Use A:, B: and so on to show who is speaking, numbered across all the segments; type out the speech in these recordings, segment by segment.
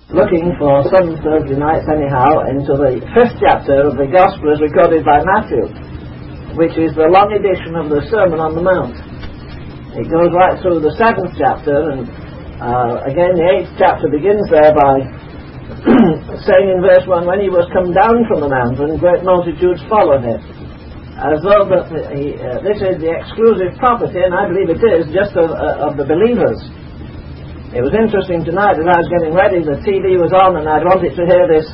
A: looking for some Thursday nights anyhow into the 5th chapter of the Gospel as recorded by Matthew, which is the long edition of the Sermon on the Mount. It goes right through the 7th chapter, and again the 8th chapter begins there by saying in verse 1, when he was come down from the mountain, great multitudes followed him, as though that this is the exclusive property, and I believe it is, just of the believers. It was interesting tonight as I was getting ready, the TV was on and I wanted to hear this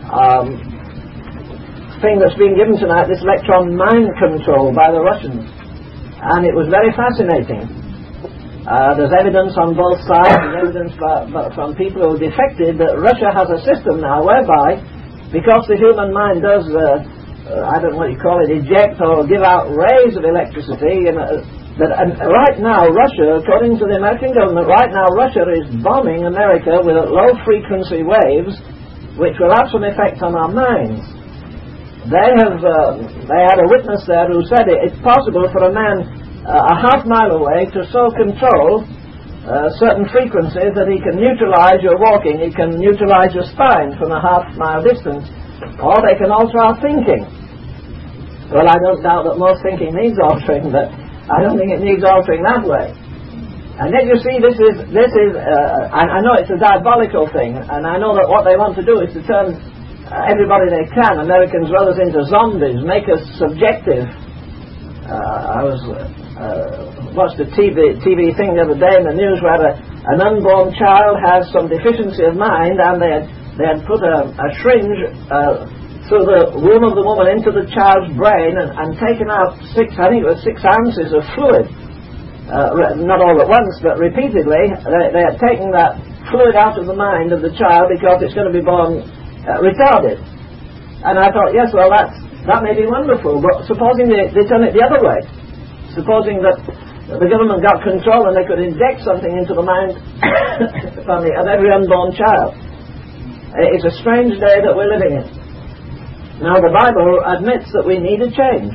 A: thing that's being given tonight, this electron mind control by the Russians, and it was very fascinating. There's evidence on both sides, there's evidence from people who defected that Russia has a system now whereby, because the human mind does, I don't know what you call it, eject or give out rays of electricity, that right now Russia, according to the American government, right now Russia is bombing America with low frequency waves which will have some effect on our minds. They had a witness there who said it's possible for a man a half mile away to so control certain frequencies that he can neutralize your walking, he can neutralize your spine from a half mile distance, or they can alter our thinking. Well, I don't doubt that most thinking needs altering, but I don't think it needs altering that way. And yet you see, this is I know it's a diabolical thing, and I know that what they want to do is to turn everybody they can, Americans well as into zombies, make us subjective. I watched a TV thing the other day in the news where an unborn child has some deficiency of mind, and they had put a syringe through the womb of the woman into the child's brain and taken out 6 ounces of fluid. Not all at once, but repeatedly. They had taken that fluid out of the mind of the child because it's going to be born retarded. And I thought, yes, well, that may be wonderful, but supposing they turn it the other way, supposing that the government got control and they could inject something into the mind of every unborn child. It's a strange day that we're living in. Now the Bible admits that we need a change.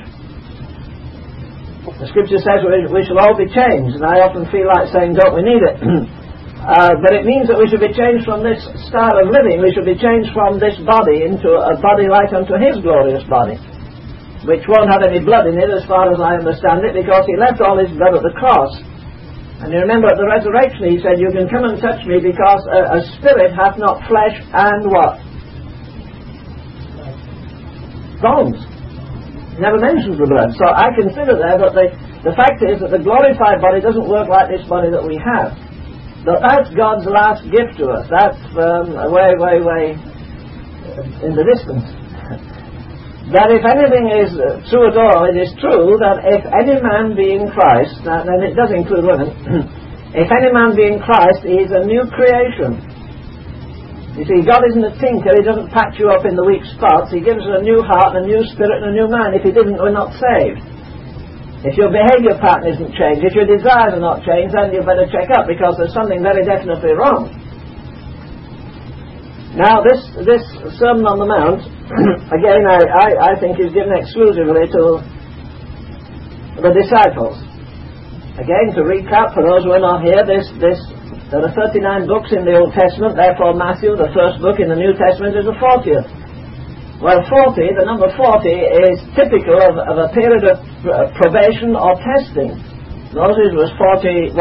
A: The Scripture says we shall all be changed, and I often feel like saying, don't we need it? But it means that we should be changed from this style of living. We should be changed from this body into a body like unto His glorious body, which won't have any blood in it as far as I understand it, because He left all His blood at the cross. And you remember at the resurrection He said, you can come and touch me because a spirit hath not flesh and what? Bones. He never mentions the blood. So I consider there that the fact is that the glorified body doesn't work like this body that we have. But that's God's last gift to us. That's way in the distance. That if anything is true at all, it is true that if any man be in Christ, and it does include women, if any man be in Christ, he is a new creation. You see, God isn't a tinker. He doesn't patch you up in the weak spots. He gives us a new heart and a new spirit and a new mind. If He didn't, we're not saved. If your behavior pattern isn't changed, if your desires are not changed, then you better check up, because there's something very definitely wrong. Now, this Sermon on the Mount, again, I think is given exclusively to the disciples. Again, to recap for those who are not here, there are 39 books in the Old Testament, therefore Matthew, the first book in the New Testament, is the 40th. Well, 40, the number 40, is typical of a period of probation or testing. Moses was 40,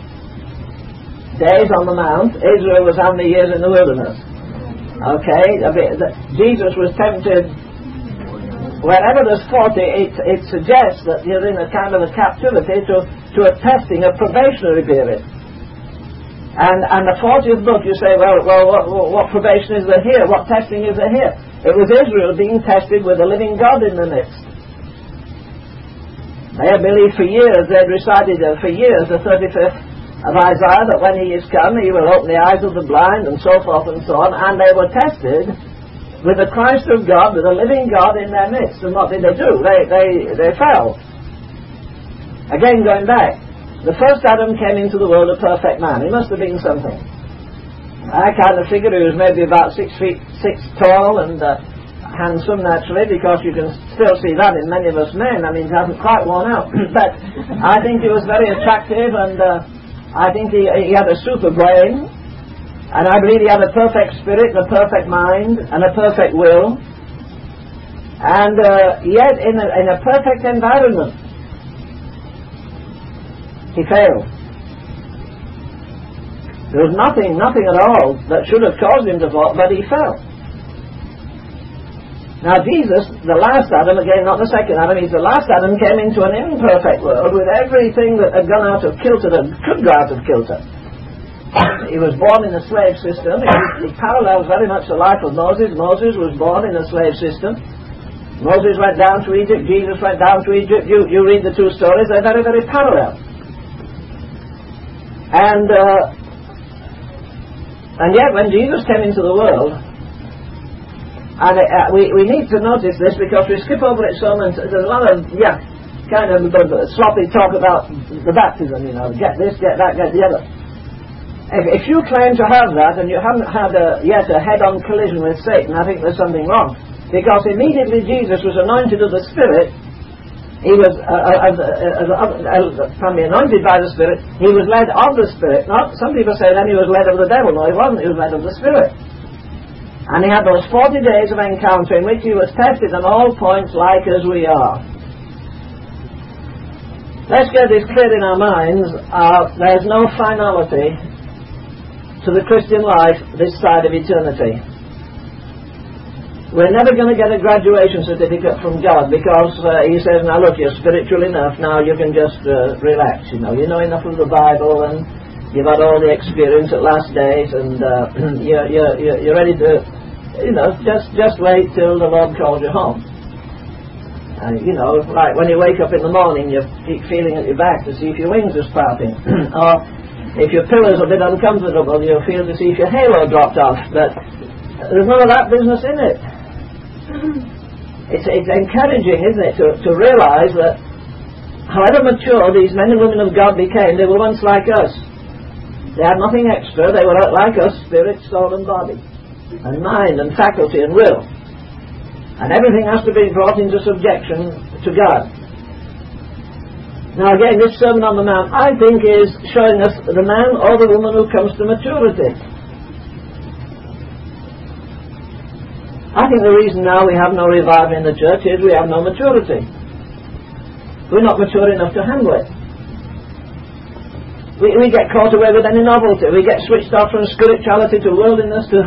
A: days on the mount. Israel was how many years in the wilderness? Okay, Jesus was tempted. Wherever there's 40, it suggests that you're in a kind of a captivity to a testing, a probationary period. And the 40th book, you say, well, what probation is there here? What testing is there here? It was Israel being tested with the living God in the midst. They had believed for years, they had recited for years the 35th of Isaiah, that when He is come, He will open the eyes of the blind, and so forth and so on. And they were tested with the Christ of God, with the living God in their midst. And what did they do? They fell. Again, going back. The first Adam came into the world a perfect man. He must have been something. I kind of figured he was maybe about 6 feet 6 tall and handsome naturally, because you can still see that in many of us men. I mean, he hasn't quite worn out. But I think he was very attractive, and I think he had a super brain. And I believe he had a perfect spirit, and a perfect mind, and a perfect will. And yet, in a perfect environment, he failed. There was nothing at all that should have caused him to fall, but he fell. Now Jesus, the last Adam, again not the second Adam, he's the last Adam, came into an imperfect world with everything that had gone out of kilter, that could go out of kilter. He was born in a slave system. He parallels very much the life of Moses. Moses was born in a slave system. Moses went down to Egypt, Jesus went down to Egypt. You read the two stories, they're very, very parallel. And yet when Jesus came into the world, and we need to notice this because we skip over it so much. There's a lot of kind of sloppy talk about the baptism, get this, get that, get the other. If you claim to have that and you haven't had yet a head-on collision with Satan, I think there's something wrong. Because immediately Jesus was anointed of the Spirit, he was anointed by the Spirit, he was led of the Spirit. Not some people say then he was led of the devil. No, he wasn't. He was led of the Spirit. And he had those 40 days of encounter in which he was tested on all points like as we are. Let's get this clear in our minds. There's no finality to the Christian life this side of eternity. We're never going to get a graduation certificate from God because he says, now look, you're spiritual enough, now you can just relax, you know enough of the Bible and you've had all the experience at last days and you're ready to, just wait till the Lord calls you home. Like when you wake up in the morning, you keep feeling at your back to see if your wings are sprouting. Or if your pillow's a bit uncomfortable, you feel to see if your halo dropped off. But there's none of that business in it. It's encouraging, isn't it, to realize that however mature these men and women of God became, they were once like us. They had nothing extra. They were like us, spirit, soul and body, and mind and faculty and will. And everything has to be brought into subjection to God. Now again, this Sermon on the Mount, I think, is showing us the man or the woman who comes to maturity. I think the reason now we have no revival in the church is we have no maturity. We're not mature enough to handle it. We get caught away with any novelty. We get switched off from spirituality to worldliness to...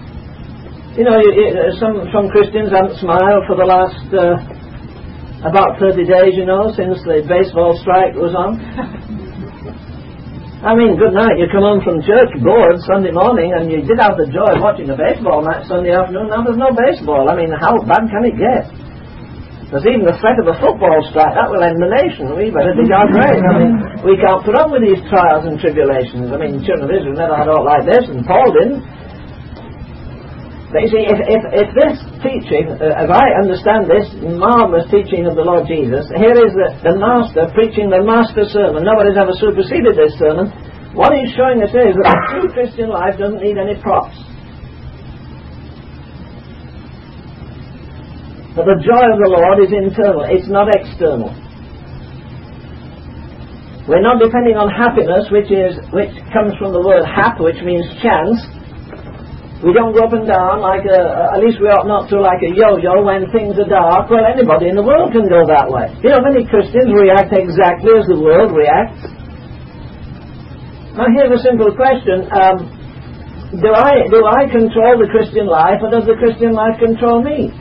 A: some Christians haven't smiled for the last about 30 days, since the baseball strike was on. I mean, good night, you come home from church bored Sunday morning and you did have the joy of watching a baseball match Sunday afternoon. Now there's no baseball. I mean, how bad can it get? There's even the threat of a football strike. That will end the nation. We better dig our grave. I mean, we can't put up with these trials and tribulations. I mean, the children of Israel never had aught like this, and Paul didn't. But you see, if this teaching, as I understand this marvellous teaching of the Lord Jesus, here is the Master preaching the Master sermon. Nobody's ever superseded this sermon. What he's showing us is that the true Christian life doesn't need any props. But the joy of the Lord is internal, it's not external. We're not depending on happiness, which comes from the word hap, which means chance. We don't go up and down like at least we ought not to, like a yo-yo when things are dark. Well, anybody in the world can go that way. Many Christians react exactly as the world reacts. Now here's a simple question. Do I control the Christian life, or does the Christian life control me?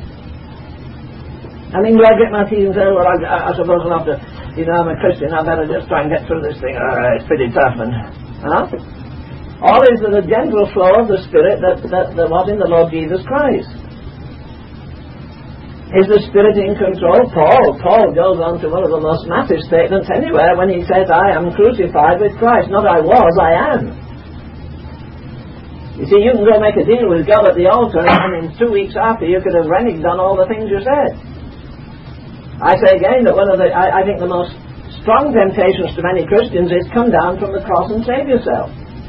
A: I mean, do I get my teeth and say, well, I suppose I'll have to, I'm a Christian, I better just try and get through this thing. It's pretty tough. All is the gentle flow of the Spirit that was in the Lord Jesus Christ. Is the Spirit in control? Paul goes on to one of the most massive statements anywhere when he says, I am crucified with Christ. Not I was, I am. You see, you can go make a deal with God at the altar, and in 2 weeks after you could have reneged on all the things you said. I say again that one of I think the most strong temptations to many Christians is come down from the cross and save yourself.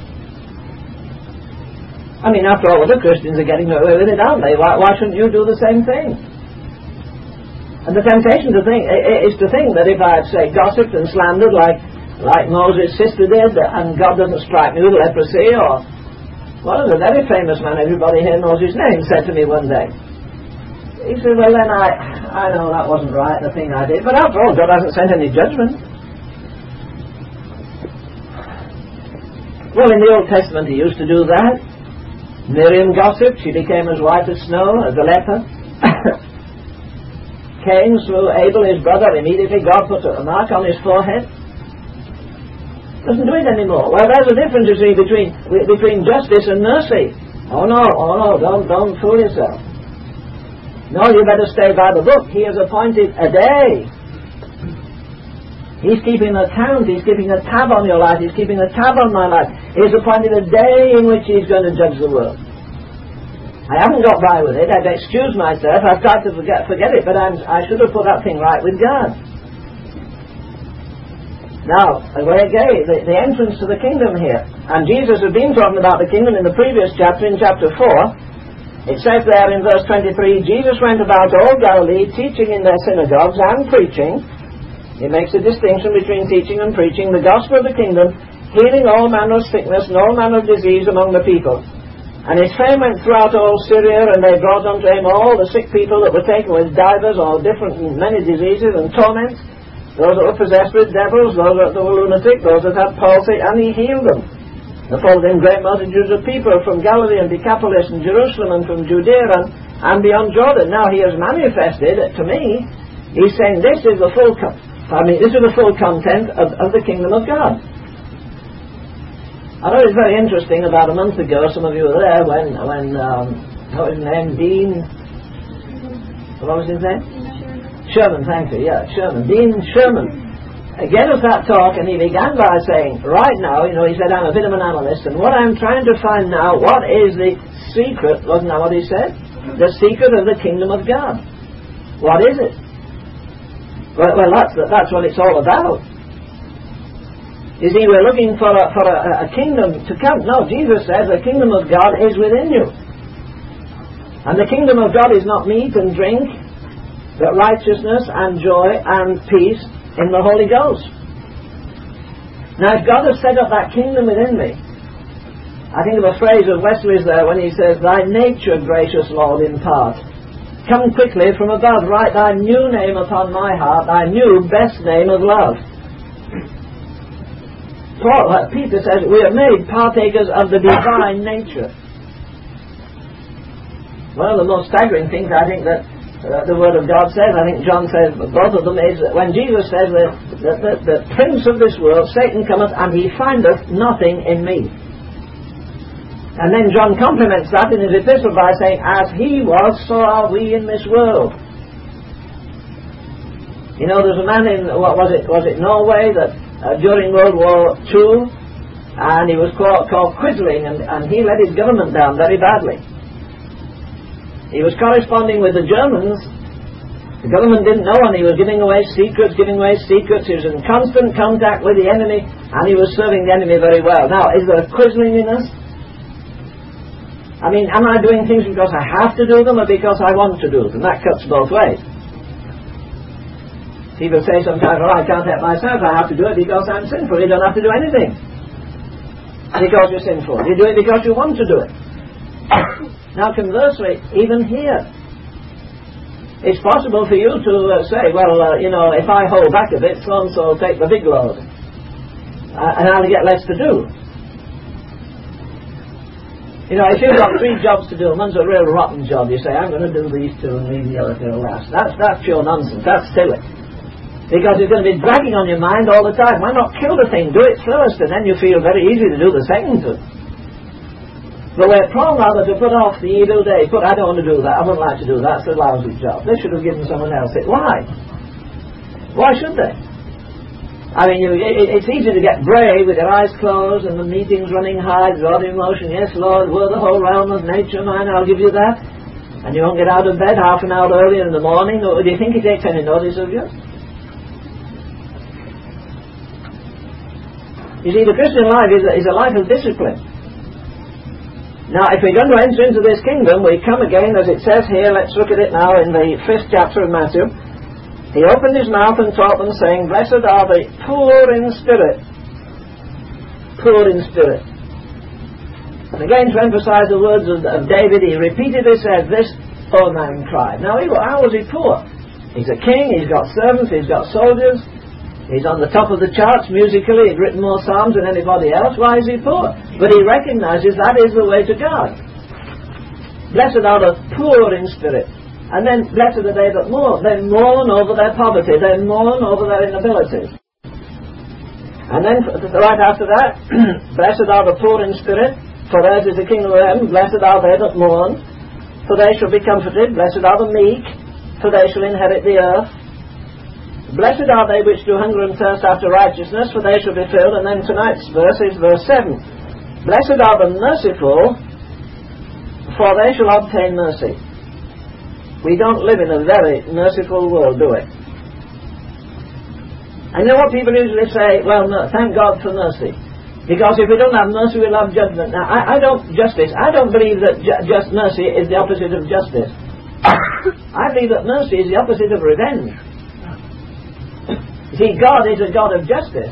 A: I mean, after all, other Christians are getting away with it, aren't they? Why shouldn't you do the same thing? And the temptation is to think that if I had, say, gossiped and slandered like Moses' sister did, and God doesn't strike me with leprosy, or One of the very famous men, everybody here knows his name, said to me one day, he said, well then I know that wasn't right, the thing I did, but after all, God hasn't sent any judgment. Well, in the Old Testament he used to do that. Miriam gossiped, she became as white as snow, as a leper. Cain slew Abel, his brother, immediately God put a mark on his forehead. Doesn't do it anymore. Well, there's a difference, you see, between justice and mercy. Oh no, don't fool yourself. No, you better stay by the book. He has appointed a day. He's keeping an account, he's keeping a tab on your life, he's keeping a tab on my life. He's appointed a day in which he's going to judge the world. I haven't got by with it, I've excused myself, I've tried to forget it, but I should have put that thing right with God. Now, away again, the entrance to the kingdom here. And Jesus has been talking about the kingdom in the previous chapter, in chapter 4. It says there in verse 23, Jesus went about all Galilee, teaching in their synagogues and preaching. He makes a distinction between teaching and preaching the gospel of the kingdom, healing all manner of sickness and all manner of disease among the people. And his fame went throughout all Syria, and they brought unto him all the sick people that were taken with divers or different many diseases and torments, those that were possessed with devils, those that were lunatic, those that had palsy, and he healed them. There followed him great multitudes of people from Galilee and Decapolis and Jerusalem and from Judea and beyond Jordan. Now he has manifested to me, he's saying this is the full content of the kingdom of God. I thought it was very interesting. About a month ago, some of you were there when what was his name? Dean. What was his name? Sherman. Thank you. Yeah, Sherman. Dean Sherman. Gave us that talk, and he began by saying, right now, he said, I'm a bit of an analyst, and what I'm trying to find now, what is the secret? Wasn't that what he said? The secret of the kingdom of God. What is it? Well, that's what it's all about. You see, we're looking for a kingdom to come. No, Jesus says the kingdom of God is within you. And the kingdom of God is not meat and drink, but righteousness and joy and peace in the Holy Ghost. Now, if God has set up that kingdom within me, I think of a phrase of Wesley's there when he says, thy nature, gracious Lord, impart. Come quickly from above, write thy new name upon my heart, thy new best name of love. Peter says, we are made partakers of the divine nature. One of the most staggering things I think that the Word of God says, I think John says, both of them, is that when Jesus says that the prince of this world, Satan, cometh and he findeth nothing in me. And then John complements that in his epistle by saying, as he was, so are we in this world. There's a man in, was it Norway, that during World War II, and he was called Quisling, and he let his government down very badly. He was corresponding with the Germans. The government didn't know, and he was giving away secrets. He was in constant contact with the enemy, and he was serving the enemy very well. Now, is there a Quisling in us? I mean, am I doing things because I have to do them or because I want to do them? That cuts both ways. People say sometimes, I can't help myself, I have to do it because I'm sinful. You don't have to do anything because you're sinful. You do it because you want to do it. Now, conversely, even here, it's possible for you to say, if I hold back a bit, so-and-so will take the big load, and I'll get less to do. If you've got 3 jobs to do, one's a real rotten job, you say, I'm going to do these 2 and leave the other till last. That's pure nonsense. That's silly. Because it's going to be dragging on your mind all the time. Why not kill the thing? Do it first, and then you feel very easy to do the second 2. But we're prone rather to put off the evil day. I don't want to do that. I wouldn't like to do that. It's a lousy job. They should have given someone else it. Why? Why should they? I mean, it's easy to get brave with your eyes closed and the meetings running high, God in motion. Yes, Lord, we're the whole realm of nature, mine, I'll give you that. And you won't get out of bed half an hour earlier in the morning. Or do you think he takes any notice of you? You see, the Christian life is a life of discipline. Now, if we're going to enter into this kingdom, we come again, as it says here, let's look at it now in the 5th chapter of Matthew. He opened his mouth and taught them, saying, blessed are the poor in spirit. Poor in spirit. And again, to emphasize the words of David, he repeatedly said, "This poor man cried." Now, how was he poor? He's a king, he's got servants, he's got soldiers, he's on the top of the charts musically, he'd written more psalms than anybody else. Why is he poor? But he recognizes that is the way to God. Blessed are the poor in spirit. And then, blessed are they that mourn. They mourn over their poverty, they mourn over their inabilities. And then, right after that, blessed are the poor in spirit, for theirs is the kingdom of heaven. Blessed are they that mourn, for they shall be comforted. Blessed are the meek, for they shall inherit the earth. Blessed are they which do hunger and thirst after righteousness, for they shall be filled. And then tonight's verse is verse 7. Blessed are the merciful, for they shall obtain mercy. We don't live in a very merciful world, do we? And you know what people usually say? Well, no, thank God for mercy. Because if we don't have mercy, we'll have judgment. Now, I don't believe that just mercy is the opposite of justice. I believe that mercy is the opposite of revenge. You see, God is a God of justice.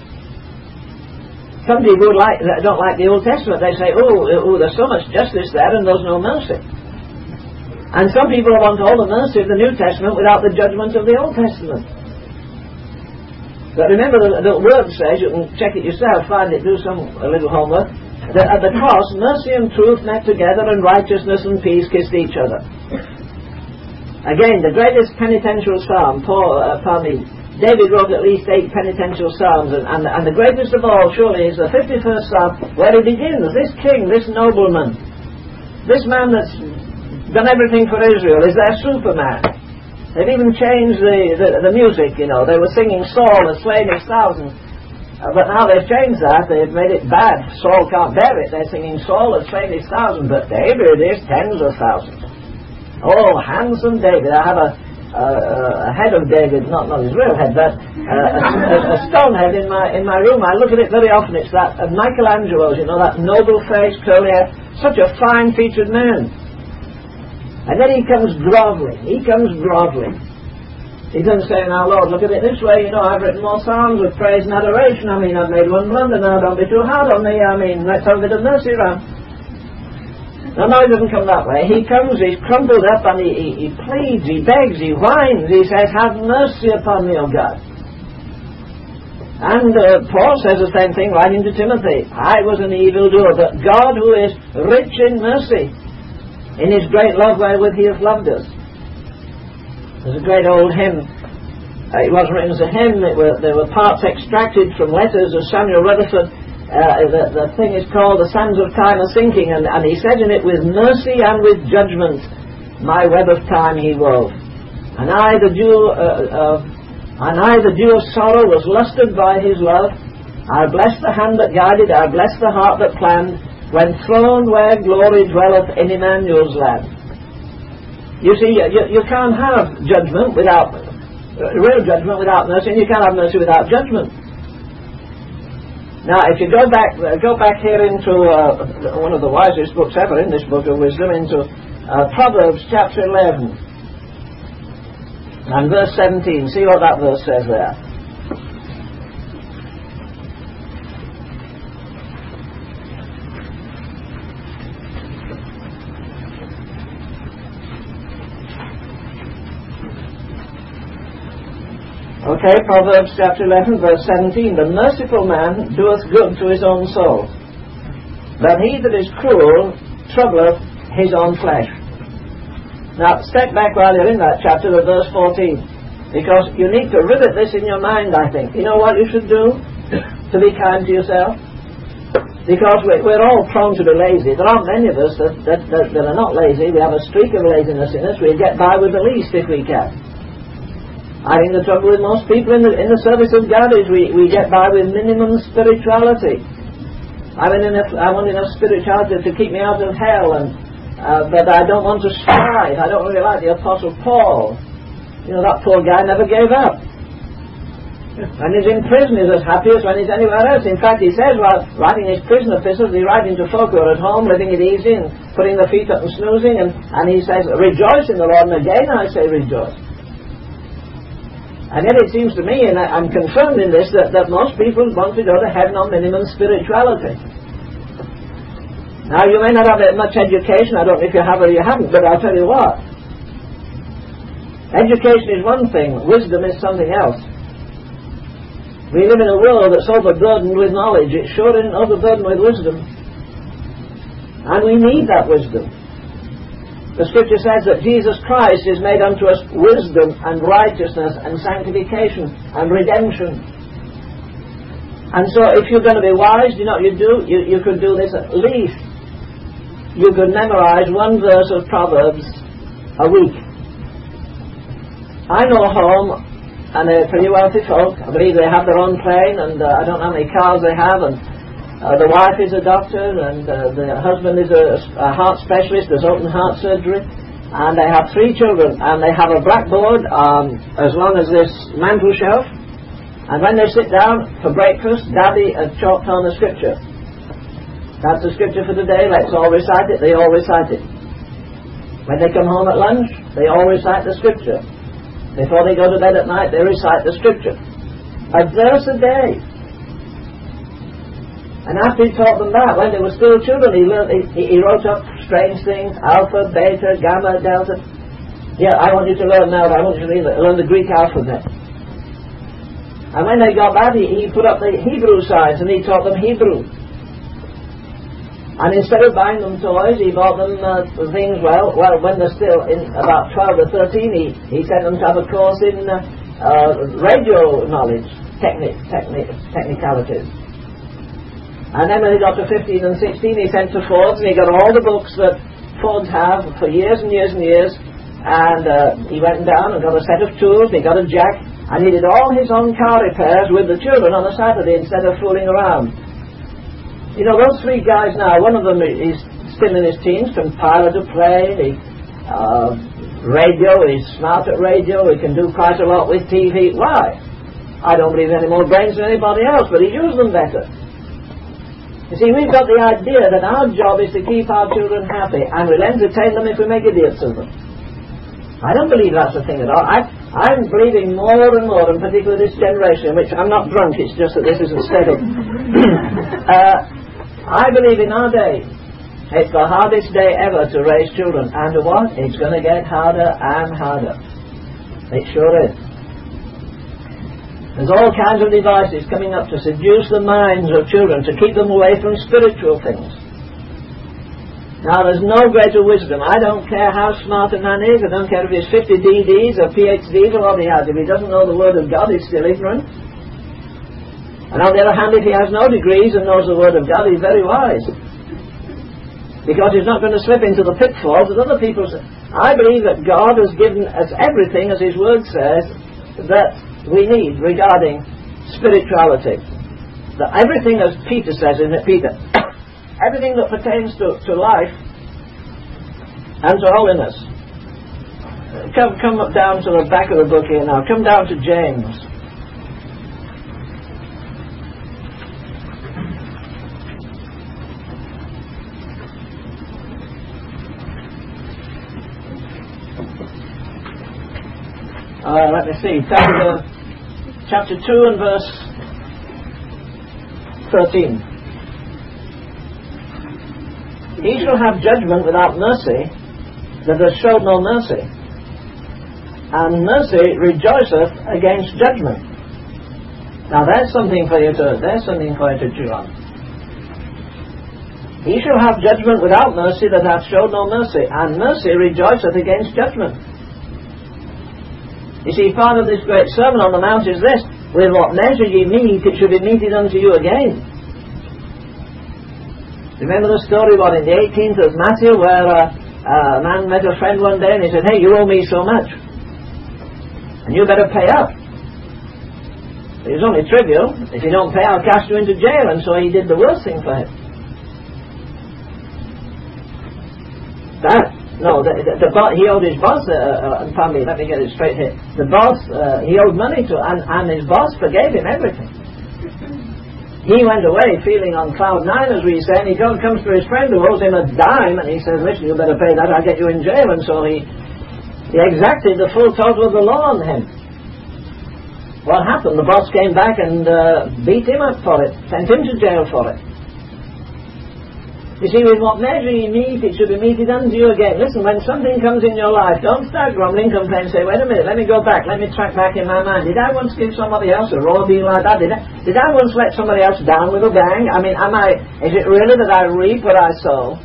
A: Some people don't like the Old Testament. They say, oh, there's so much justice there and there's no mercy. And some people want all the mercy of the New Testament without the judgment of the Old Testament. But remember, the Word says, you can check it yourself, find it, do a little homework, that at the cross, mercy and truth met together and righteousness and peace kissed each other. Again, the greatest penitential psalm, David wrote at least 8 penitential psalms, and the greatest of all, surely, is the 51st psalm, where he begins, this king, this nobleman, this man that's done everything for Israel, is their Superman. They've even changed the music, you know. They were singing Saul has slain his thousands. But now they've changed that. They've made it bad. Saul can't bear it. They're singing Saul has slain his thousands. But David is tens of thousands. Oh, handsome David. I have a head of David, not his real head, but a stone head in my room. I look at it very often. It's that of Michelangelo's, you know, that noble face, curly hair. Such a fine-featured man. And then he comes groveling. He doesn't say, now Lord, look at it this way, you know, I've written more psalms with praise and adoration. I mean, I've made one blunder now, don't be too hard on me. I mean, let's have a bit of mercy around. No, he doesn't come that way. He comes, he's crumpled up, and he pleads, he begs, he whines. He says, have mercy upon me, O God. And Paul says the same thing writing to Timothy. I was an evildoer, but God who is rich in mercy, in his great love wherewith he hath loved us. There's a great old hymn. It wasn't written as a hymn. There were parts extracted from letters of Samuel Rutherford. The thing is called The Sands of Time Are Sinking, and he said in it, with mercy and with judgment my web of time he wove. And I, the dew of sorrow, was lusted by his love. I bless the hand that guided, I bless the heart that planned, when throned where glory dwelleth in Emmanuel's land. You see, you can't have judgment without real judgment without mercy, and you can't have mercy without judgment. Now, if you go back here into one of the wisest books ever in this book of wisdom, into Proverbs chapter 11 and verse 17. See what that verse says there. Okay, Proverbs chapter 11, verse 17. The merciful man doeth good to his own soul, but he that is cruel troubleth his own flesh. Now, step back while you're in that chapter to verse 14, because you need to rivet this in your mind, I think. You know what you should do to be kind to yourself? Because we're all prone to be lazy. There aren't many of us that are not lazy. We have a streak of laziness in us. We'll get by with the least if we can. I think the trouble with most people in the service of God is we get by with minimum spirituality. I want enough spirituality to keep me out of hell, but I don't want to strive. I don't really like the Apostle Paul. You know, that poor guy never gave up. When he's in prison, he's as happy as when he's anywhere else. In fact, he says, while writing his prison epistles, he's writing to folk who are at home, living it easy and putting their feet up and snoozing, and he says, rejoice in the Lord, and again I say rejoice. And yet it seems to me, and I'm confirmed in this, that most people want to go to heaven on minimum spirituality. Now, you may not have much education, I don't know if you have or you haven't, but I'll tell you what. Education is one thing, wisdom is something else. We live in a world that's overburdened with knowledge. It sure isn't overburdened with wisdom. And we need that wisdom. The scripture says that Jesus Christ is made unto us wisdom and righteousness and sanctification and redemption. And so if you're going to be wise, you know what you do? You could do this at least. You could memorize one verse of Proverbs a week. I know a home, and they're pretty wealthy folk. I believe they have their own plane, and I don't know how many cars they have, and the wife is a doctor, and the husband is a heart specialist, does open heart surgery, and they have 3 children, and they have a blackboard as long as this mantel shelf, and when they sit down for breakfast, Daddy has chalked on the scripture. That's the scripture for today, let's all recite it. They all recite it. When they come home at lunch, they all recite the scripture. Before they go to bed at night, they recite the scripture. A verse a day. And after he taught them that, when they were still children, he wrote up strange things, alpha, beta, gamma, delta. Yeah, I want you to learn now, I want you to learn the Greek alphabet. And when they got that, he put up the Hebrew signs, and he taught them Hebrew. And instead of buying them toys, he bought them things, well, when they're still in about 12 or 13, he sent them to have a course in radio knowledge, technicalities. And then when he got to 15 and 16, he sent to Ford's, and he got all the books that Ford's have for years and years and years, and he went down and got a set of tools, he got a jack, and he did all his own car repairs with the children on a Saturday instead of fooling around. You know, those 3 guys now, one of them is still in his teens, can pilot a plane, radio, he's smart at radio, he can do quite a lot with TV. Why? I don't believe any more brains than anybody else, but he uses them better. You see, we've got the idea that our job is to keep our children happy, and we'll entertain them if we make idiots of them. I don't believe that's the thing at all. I'm believing more and more, and particularly this generation, in which I'm not drunk, it's just that this isn't steady. I believe in our day, it's the hardest day ever to raise children. And what? It's going to get harder and harder. It sure is. There's all kinds of devices coming up to seduce the minds of children, to keep them away from spiritual things. Now, there's no greater wisdom. I don't care how smart a man is. I don't care if he's 50 DDs or PhDs or what he has. If he doesn't know the Word of God, he's still ignorant. And on the other hand, if he has no degrees and knows the Word of God, he's very wise. Because he's not going to slip into the pitfalls that other people say. I believe that God has given us everything, as His Word says, that we need regarding spirituality. That everything, as Peter says, isn't it, Peter? Everything that pertains to life and to holiness. Come down to the back of the book here now. Come down to James. Let me see. Chapter 2 and verse 13. He shall have judgment without mercy that has showed no mercy, and mercy rejoiceth against judgment. Now there's something for you to chew on. He shall have judgment without mercy that hath showed no mercy, and mercy rejoiceth against judgment. You see, part of this great Sermon on the Mount is this: with what measure ye mete, it shall be meted unto you again. Remember the story, in the 18th of Matthew, where a man met a friend one day and he said, "Hey, you owe me so much, and you better pay up." It was only trivial. If you don't pay, I'll cast you into jail. And so he did the worst thing for him. He owed his boss, pardon me, let me get it straight here. The boss, he owed money to, and his boss forgave him everything. He went away feeling on cloud 9, as we say, and he comes to his friend who owes him a dime, and he says, "Listen, you better pay that, I'll get you in jail." And so he exacted the full total of the law on him. What happened? The boss came back and beat him up for it, sent him to jail for it. You see, with what measure you meet, it should be meted unto you again. Listen, when something comes in your life, don't start grumbling, complain, say, wait a minute, let me go back, let me track back in my mind. Did I once give somebody else a raw deal like that? Did I once let somebody else down with a bang? I mean, is it really that I reap what I sow?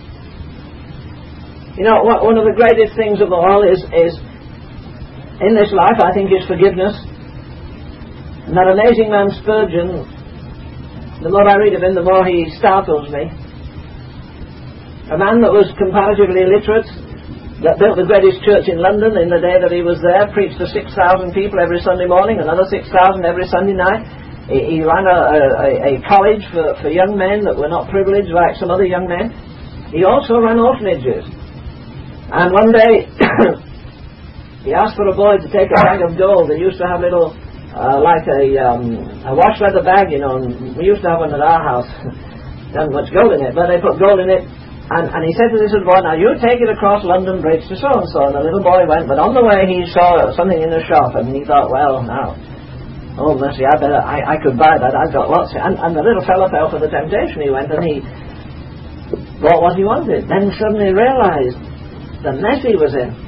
A: You know, one of the greatest things of all is in this life, I think, is forgiveness. And that amazing man Spurgeon, the more I read of him, the more he startles me. A man that was comparatively illiterate, that built the greatest church in London in the day that he was there, preached to 6,000 people every Sunday morning, another 6,000 every Sunday night. He ran a college for young men that were not privileged like some other young men. He also ran orphanages. And one day, he asked for a boy to take a bag of gold. They used to have little, like a wash leather bag, you know, and we used to have one at our house. There wasn't much gold in it, but they put gold in it. And he said to this little boy, now you take it across London Bridge to so-and-so. And the little boy went, but on the way he saw something in the shop, and he thought, well, now, oh mercy, I could buy that, I've got lots. And the little fellow fell for the temptation. He went and he bought what he wanted. Then suddenly realized the mess he was in.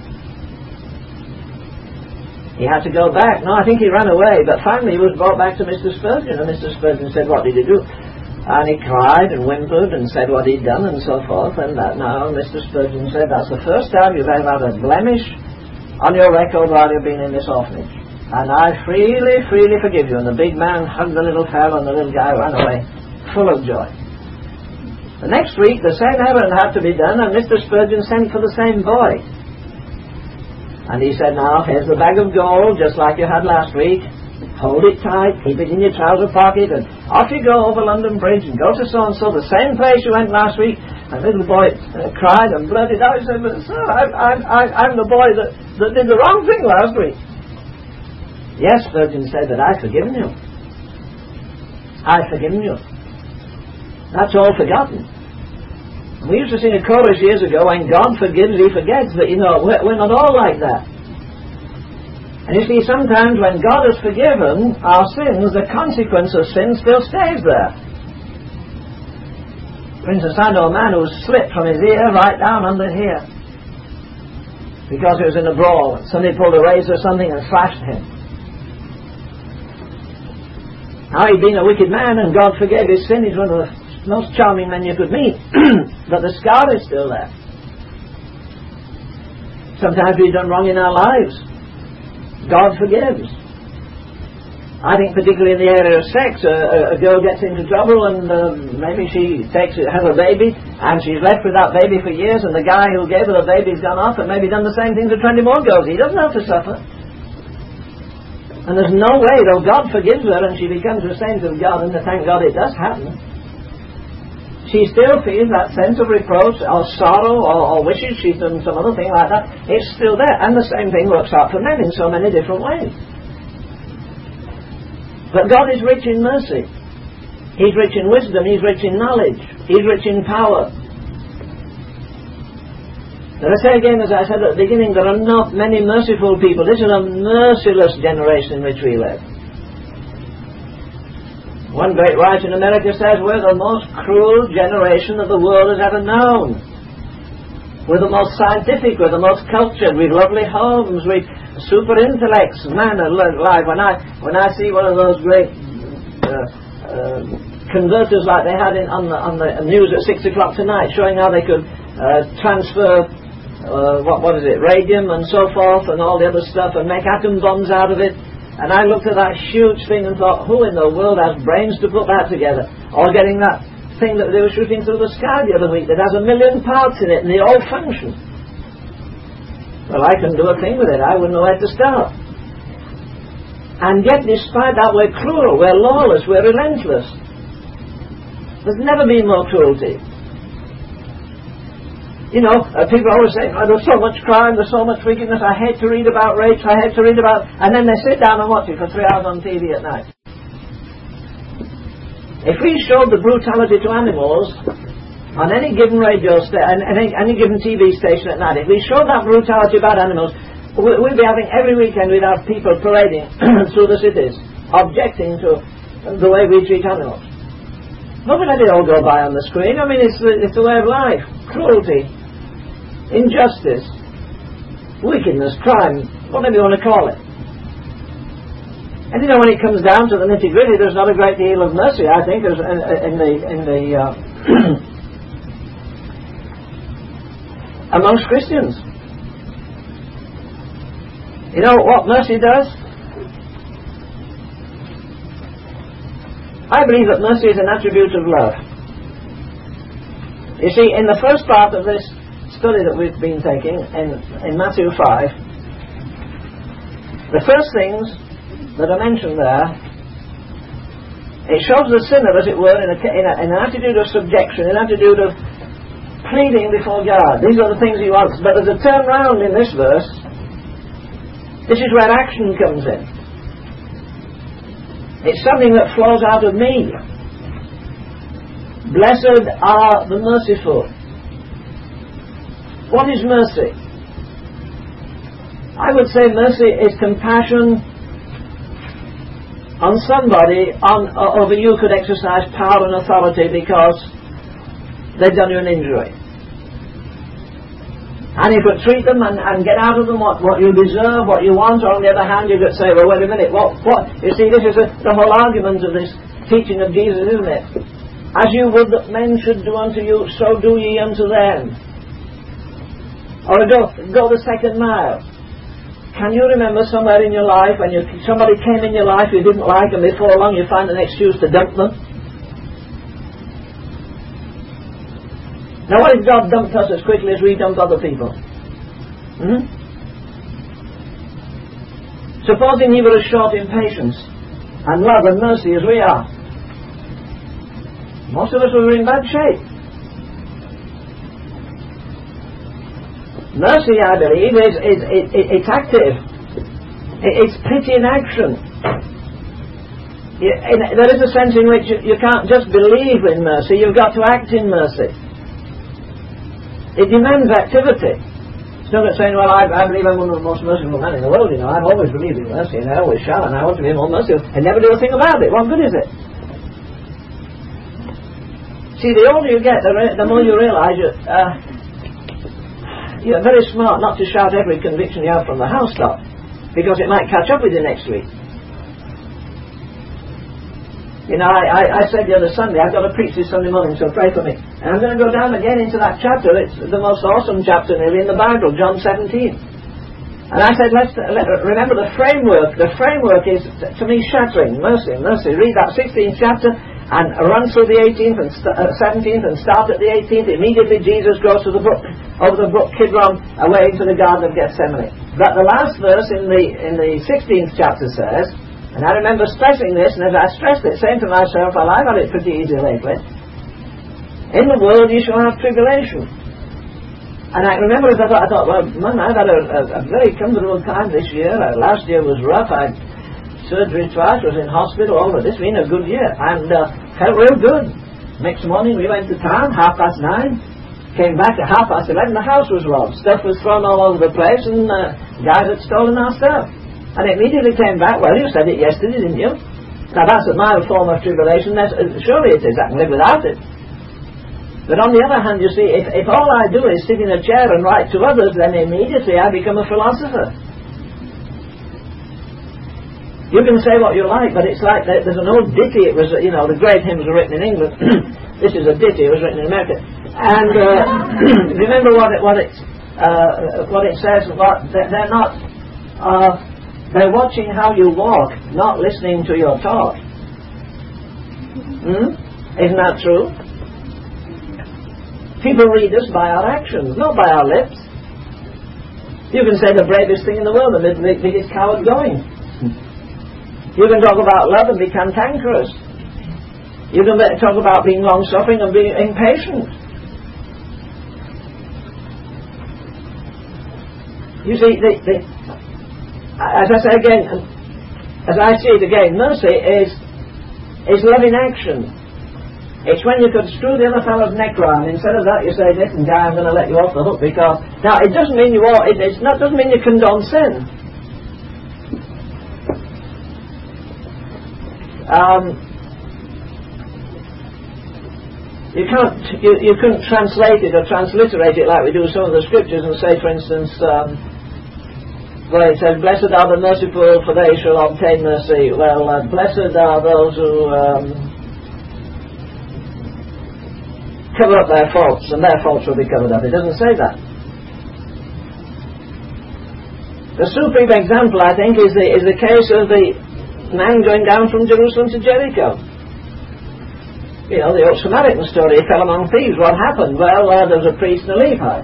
A: He had to go back. No, I think he ran away, but finally he was brought back to Mr. Spurgeon, and Mr. Spurgeon said, what did you do? And he cried and whimpered and said what he'd done and so forth. And that now Mr. Spurgeon said, that's the first time you've ever had a blemish on your record while you've been in this orphanage. And I freely, freely forgive you. And the big man hugged the little fellow, and the little guy ran away full of joy. The next week the same errand had to be done, and Mr. Spurgeon sent for the same boy. And he said, now here's the bag of gold just like you had last week. Hold it tight, keep it in your trouser pocket, and off you go over London Bridge and go to so-and-so, the same place you went last week. And the little boy cried and blurted out. He said, but sir, I'm the boy that did the wrong thing last week. Yes, Spurgeon said, that I've forgiven you. I've forgiven you. That's all forgotten. We used to sing a chorus years ago, when God forgives, He forgets. But you know, we're not all like that. And you see, sometimes when God has forgiven our sins, the consequence of sin still stays there. For instance, I know a man who slipped from his ear right down under here because he was in a brawl. Somebody pulled a razor or something and slashed him. Now, he'd been a wicked man and God forgave his sin. He's one of the most charming men you could meet. But the scar is still there. Sometimes we've done wrong in our lives. God forgives. I think particularly in the area of sex, a girl gets into trouble and maybe she has a baby and she's left with that baby for years, and the guy who gave her the baby's gone off and maybe done the same thing to 20 more girls. He doesn't have to suffer. And there's no way, though God forgives her and she becomes a saint of God, and thank God it does happen, she still feels that sense of reproach or sorrow or wishes she'd done some other thing like that. It's still there. And the same thing works out for men in so many different ways. But God is rich in mercy. He's rich in wisdom. He's rich in knowledge. He's rich in power. But I say again, as I said at the beginning, there are not many merciful people. This is a merciless generation in which we live. One great writer in America says, we're the most cruel generation that the world has ever known. We're the most scientific, we're the most cultured, we've lovely homes, we've super intellects, man alive. When I see one of those great converters like they had on the news at 6 o'clock tonight, showing how they could transfer radium and so forth and all the other stuff and make atom bombs out of it. And I looked at that huge thing and thought, who in the world has brains to put that together? Or getting that thing that they were shooting through the sky the other week that has 1 million parts in it and they all function. Well, I can do a thing with it. I wouldn't know where to start. And yet, despite that, we're cruel, we're lawless, we're relentless. There's never been more cruelty. You know, people always say, oh, there's so much crime, there's so much wickedness, I hate to read about rapes, I hate to read about... And then they sit down and watch it for 3 hours on TV at night. If we showed the brutality to animals on any given radio station, any given TV station at night, if we showed that brutality about animals, we'd be having every weekend we'd have people parading through the cities, objecting to the way we treat animals. Not let it all go by on the screen. I mean, it's the way of life. Cruelty, injustice, wickedness, crime, whatever you want to call it. And when it comes down to the nitty-gritty, there's not a great deal of mercy, I think, amongst Christians. You know what mercy does? I believe that mercy is an attribute of love. You see, in the first part of this study that we've been taking, in Matthew 5, the first things that are mentioned there, it shows the sinner, as it were, in an attitude of subjection, an attitude of pleading before God. These are the things he wants. But there's a turn round in this verse. This is where action comes in. It's something that flows out of me. Blessed are the merciful. What is mercy? I would say mercy is compassion on somebody over you could exercise power and authority because they've done you an injury. And you could treat them and get out of them what you deserve, what you want, or on the other hand you could say, well, wait a minute, what? You see, this is the whole argument of this teaching of Jesus, isn't it? As you would that men should do unto you, so do ye unto them. Or go the second mile. Can you remember somewhere in your life when somebody came in your life you didn't like, and before long you find an excuse to dump them? Now what if God dumped us as quickly as we dump other people? Supposing he were as short in patience and love and mercy as we are, most of us were in bad shape. Mercy, I believe, it's active. It's pity in action. There is a sense in which you can't just believe in mercy, you've got to act in mercy. It demands activity. It's not saying, well, I believe I'm one of the most merciful men in the world, I've always believed in mercy, and I always shall, and I want to be more merciful, and never do a thing about it. What good is it? See, the older you get, the more you realise you're very smart not to shout every conviction you have from the housetop, because it might catch up with you next week. I said the other Sunday, I've got to preach this Sunday morning, so pray for me. And I'm going to go down again into that chapter. It's the most awesome chapter nearly in the Bible, John 17. And I said, let's remember the framework. The framework is, to me, shattering. Mercy, mercy. Read that 16th chapter and run through the 18th and 17th and start at the 18th. Immediately Jesus goes to over the brook Kidron, away into the Garden of Gethsemane. But the last verse in the 16th chapter says, and I remember stressing this, and as I stressed it, saying to myself, well, I've had it pretty easy lately. In the world you shall have tribulation. And I remember as I thought, well, man, I've had a very comfortable time this year. Last year was rough. I had surgery twice, was in hospital, all of this been a good year. And felt real good. Next morning we went to town, 9:30. Came back at 11:30, the house was robbed. Stuff was thrown all over the place, and guys had stolen our stuff. And it immediately came back, well, you said it yesterday, didn't you? Now that's a mild form of tribulation. Surely it is. I can live without it. But on the other hand, you see, if all I do is sit in a chair and write to others, then immediately I become a philosopher. You can say what you like, but it's like there's an old ditty. It was, the great hymns were written in England. This is a ditty. It was written in America. And remember what it says. They're not. They're watching how you walk, not listening to your talk. Isn't that true? People read us by our actions, not by our lips. You can say the bravest thing in the world and the biggest coward going. You can talk about love and be cantankerous. You can talk about being long-suffering and being impatient. You see, as I say again, as I see it again, mercy is love in action. It's when you could screw the other fellow's neck round. Instead of that, you say, "Listen, guy, I'm going to let you off the hook because..." Now, it doesn't mean doesn't mean you condone sin. You couldn't translate it or transliterate it like we do some of the scriptures and say, for instance, where it says, blessed are the merciful, for they shall obtain mercy. Well, blessed are those who cover up their faults, and their faults will be covered up. It doesn't say that. The supreme example, I think, is the case of the man going down from Jerusalem to Jericho. You know, the old Samaritan story, he fell among thieves. What happened? Well, there was a priest and a Levite.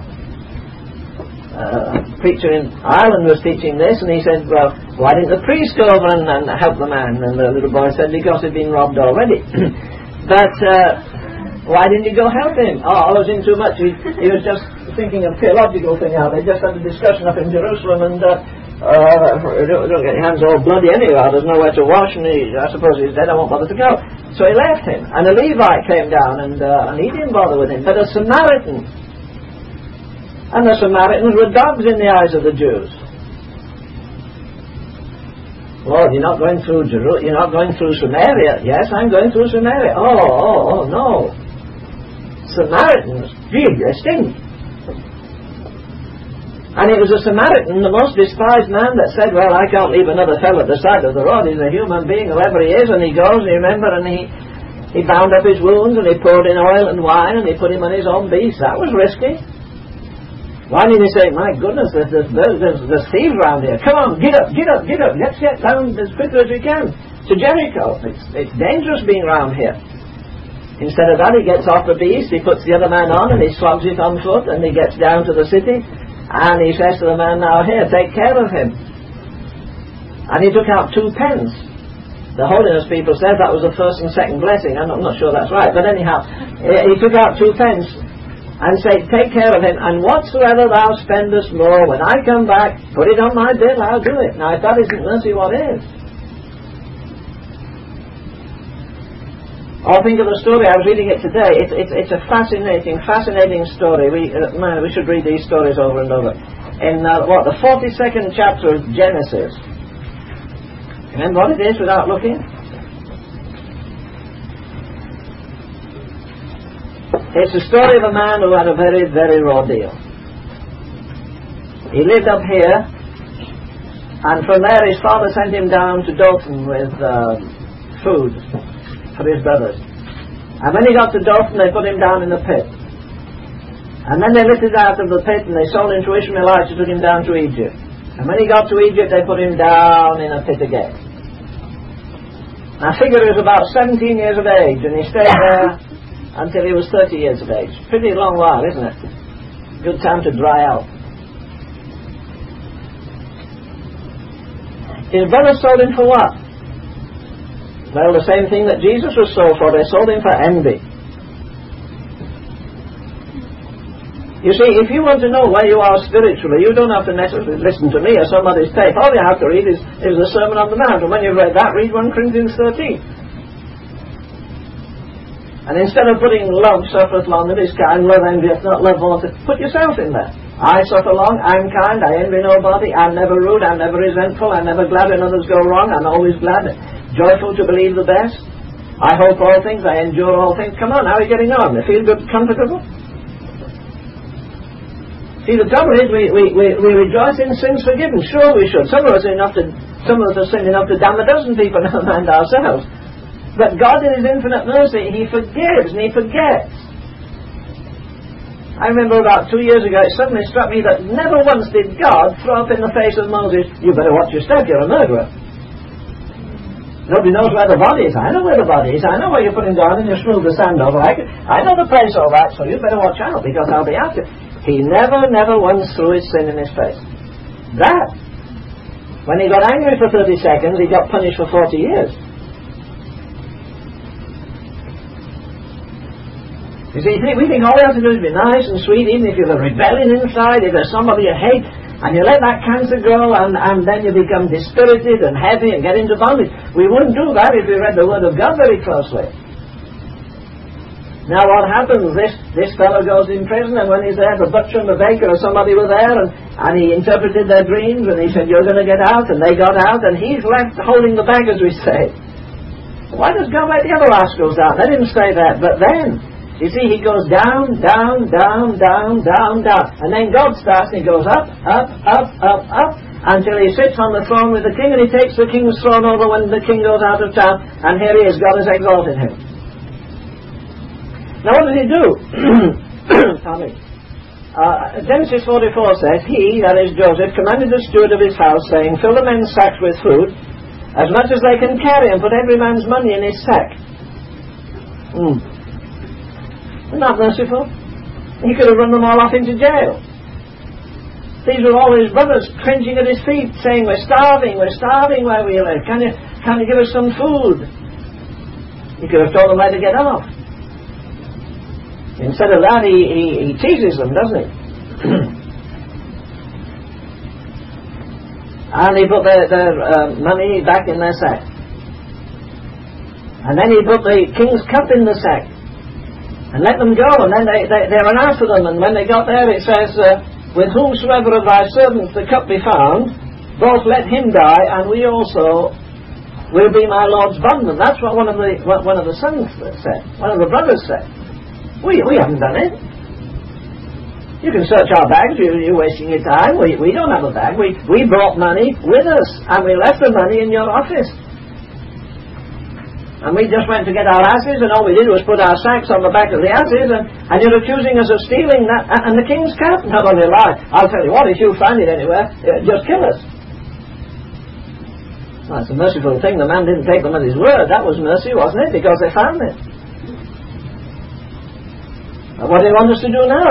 A: A preacher in Ireland was teaching this, and he said, well, why didn't the priest go over and help the man? And the little boy said, because he'd been robbed already. But why didn't you go help him? Oh, I was in too much. He was just thinking of theological thing out. They just had a discussion up in Jerusalem, and don't get your hands all bloody anyhow. There's nowhere to wash, and I suppose he's dead. I won't bother to go. So he left him, and a Levite came down, and he didn't bother with him. But a Samaritan, and the Samaritans were dogs in the eyes of the Jews. Lord, you're not going through You're not going through Samaria. Yes, I'm going through Samaria. Oh, no. Samaritans, gee, they stink. And it was a Samaritan, the most despised man, that said, well, I can't leave another fellow at the side of the road. He's a human being, whoever he is. And he goes, and you remember, and he bound up his wounds, and he poured in oil and wine, and he put him on his own beast. That was risky. Why didn't he say, my goodness, there's thieves around here. Come on, get up. Let's get down as quickly as we can to Jericho. It's dangerous being around here. Instead of that, he gets off the beast, he puts the other man on, and he slogs it on foot, and he gets down to the city. And he says to the man, now here, take care of him. And he took out 2 pence. The holiness people said that was the first and second blessing. I'm not sure that's right. But anyhow, he took out 2 pence and said, take care of him. And whatsoever thou spendest more, when I come back, put it on my bill, I'll do it. Now, if that isn't mercy, what is? Oh, think of the story. I was reading it today. It's a fascinating story. We should read these stories over and over. In the 42nd chapter of Genesis. Remember what it is without looking? It's the story of a man who had a very, very raw deal. He lived up here, and from there his father sent him down to Dothan with food for his brothers. And when he got to Dothan, they put him down in the pit. And then they lifted out of the pit, and they sold him to Ishmaelites who took him down to Egypt. And when he got to Egypt, they put him down in a pit again. Now figure he was about 17 years of age, and he stayed there until he was 30 years of age. Pretty long while, isn't it? Good time to dry out. His brothers sold him for what? Well, the same thing that Jesus was sold for. They sold him for envy. You see, if you want to know where you are spiritually, you don't have to necessarily listen to me or somebody's tape. All you have to read is the Sermon on the Mount. And when you've read that, read 1 Corinthians 13. And instead of putting love suffereth long that is kind, love envieth not, love vaunteth, put yourself in there. I suffer long, I'm kind, I envy nobody, I'm never rude, I'm never resentful, I'm never glad when others go wrong, I'm always glad, joyful to believe the best. I hope all things, I endure all things. Come on, how are you getting on? You feel good, comfortable? See, the trouble is we rejoice in sins forgiven. Sure we should. Some of us have sinned enough to damn a dozen people, never mind ourselves. But God in His infinite mercy, He forgives and He forgets. I remember about 2 years ago, it suddenly struck me that never once did God throw up in the face of Moses, you better watch your step, you're a murderer. Nobody knows where the body is. I know where the body is. I know where you're putting down and you smooth the sand over. I know the place all right, so you better watch out because I'll be after you. He never once threw his sin in his face. That, when he got angry for 30 seconds, he got punished for 40 years. You see, we think all we have to do is be nice and sweet, even if you have a rebellion inside, if there's somebody you hate, and you let that cancer grow, and then you become dispirited and heavy and get into bondage. We wouldn't do that if we read the Word of God very closely. Now what happens? This fellow goes in prison, and when he's there, the butcher and the baker or somebody were there, and he interpreted their dreams, and he said, you're going to get out, and they got out, and he's left holding the bag, as we say. Why does God let the other rascals out? Let him stay there. But then, You see, he goes down, down, down, down, down, down. And then God starts and he goes up, up, up, up, up, until he sits on the throne with the king, and he takes the king's throne over when the king goes out of town, and here he is, God has exalted him. Now what does he do? Pardon me. Genesis 44 says, he, that is Joseph, commanded the steward of his house, saying, fill the men's sacks with food, as much as they can carry, and put every man's money in his sack. Isn't that merciful? He could have run them all off into jail. These were all his brothers cringing at his feet, saying, we're starving where we live. Can you give us some food? He could have told them where to get off. Instead of that, he teases them, doesn't he? And he put their money back in their sack. And then he put the king's cup in the sack. And let them go, and then they ran after them, and when they got there it says, with whomsoever of thy servants the cup be found, both let him die, and we also will be my Lord's bondmen. That's what one of the sons said, one of the brothers said. We haven't done it. You can search our bags, you're wasting your time. We don't have a bag. We brought money with us, and we left the money in your office. And we just went to get our asses, and all we did was put our sacks on the back of the asses, and you're accusing us of stealing that, and the king's cup. Not only lie, I'll tell you what, if you find it anywhere, just kill us. Well, that's a merciful thing. The man didn't take them at his word. That was mercy, wasn't it? Because they found it. And what do you want us to do now?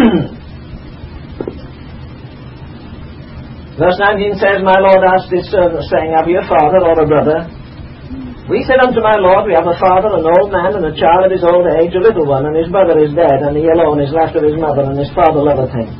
A: Verse 19 says, my Lord asked his servant, saying, have you a father or a brother? We said unto my Lord, we have a father, an old man, and a child of his old age, a little one, and his brother is dead, and he alone is left of his mother, and his father loveth him.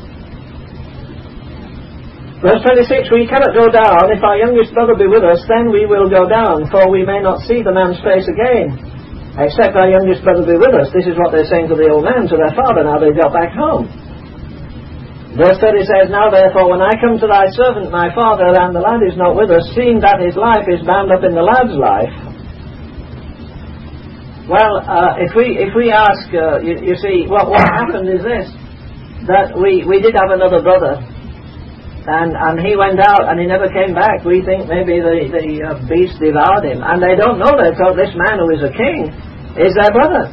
A: Verse 26, we cannot go down. If our youngest brother be with us, then we will go down, for we may not see the man's face again, except our youngest brother be with us. This is what they're saying to the old man, to their father, now they got back home. Verse 30 says, now therefore, when I come to thy servant, my father, and the lad is not with us, seeing that his life is bound up in the lad's life. Well, if we ask, you see, what happened is this, that we did have another brother, and he went out and he never came back. We think maybe the beast devoured him, and they don't know that. So this man who is a king is their brother.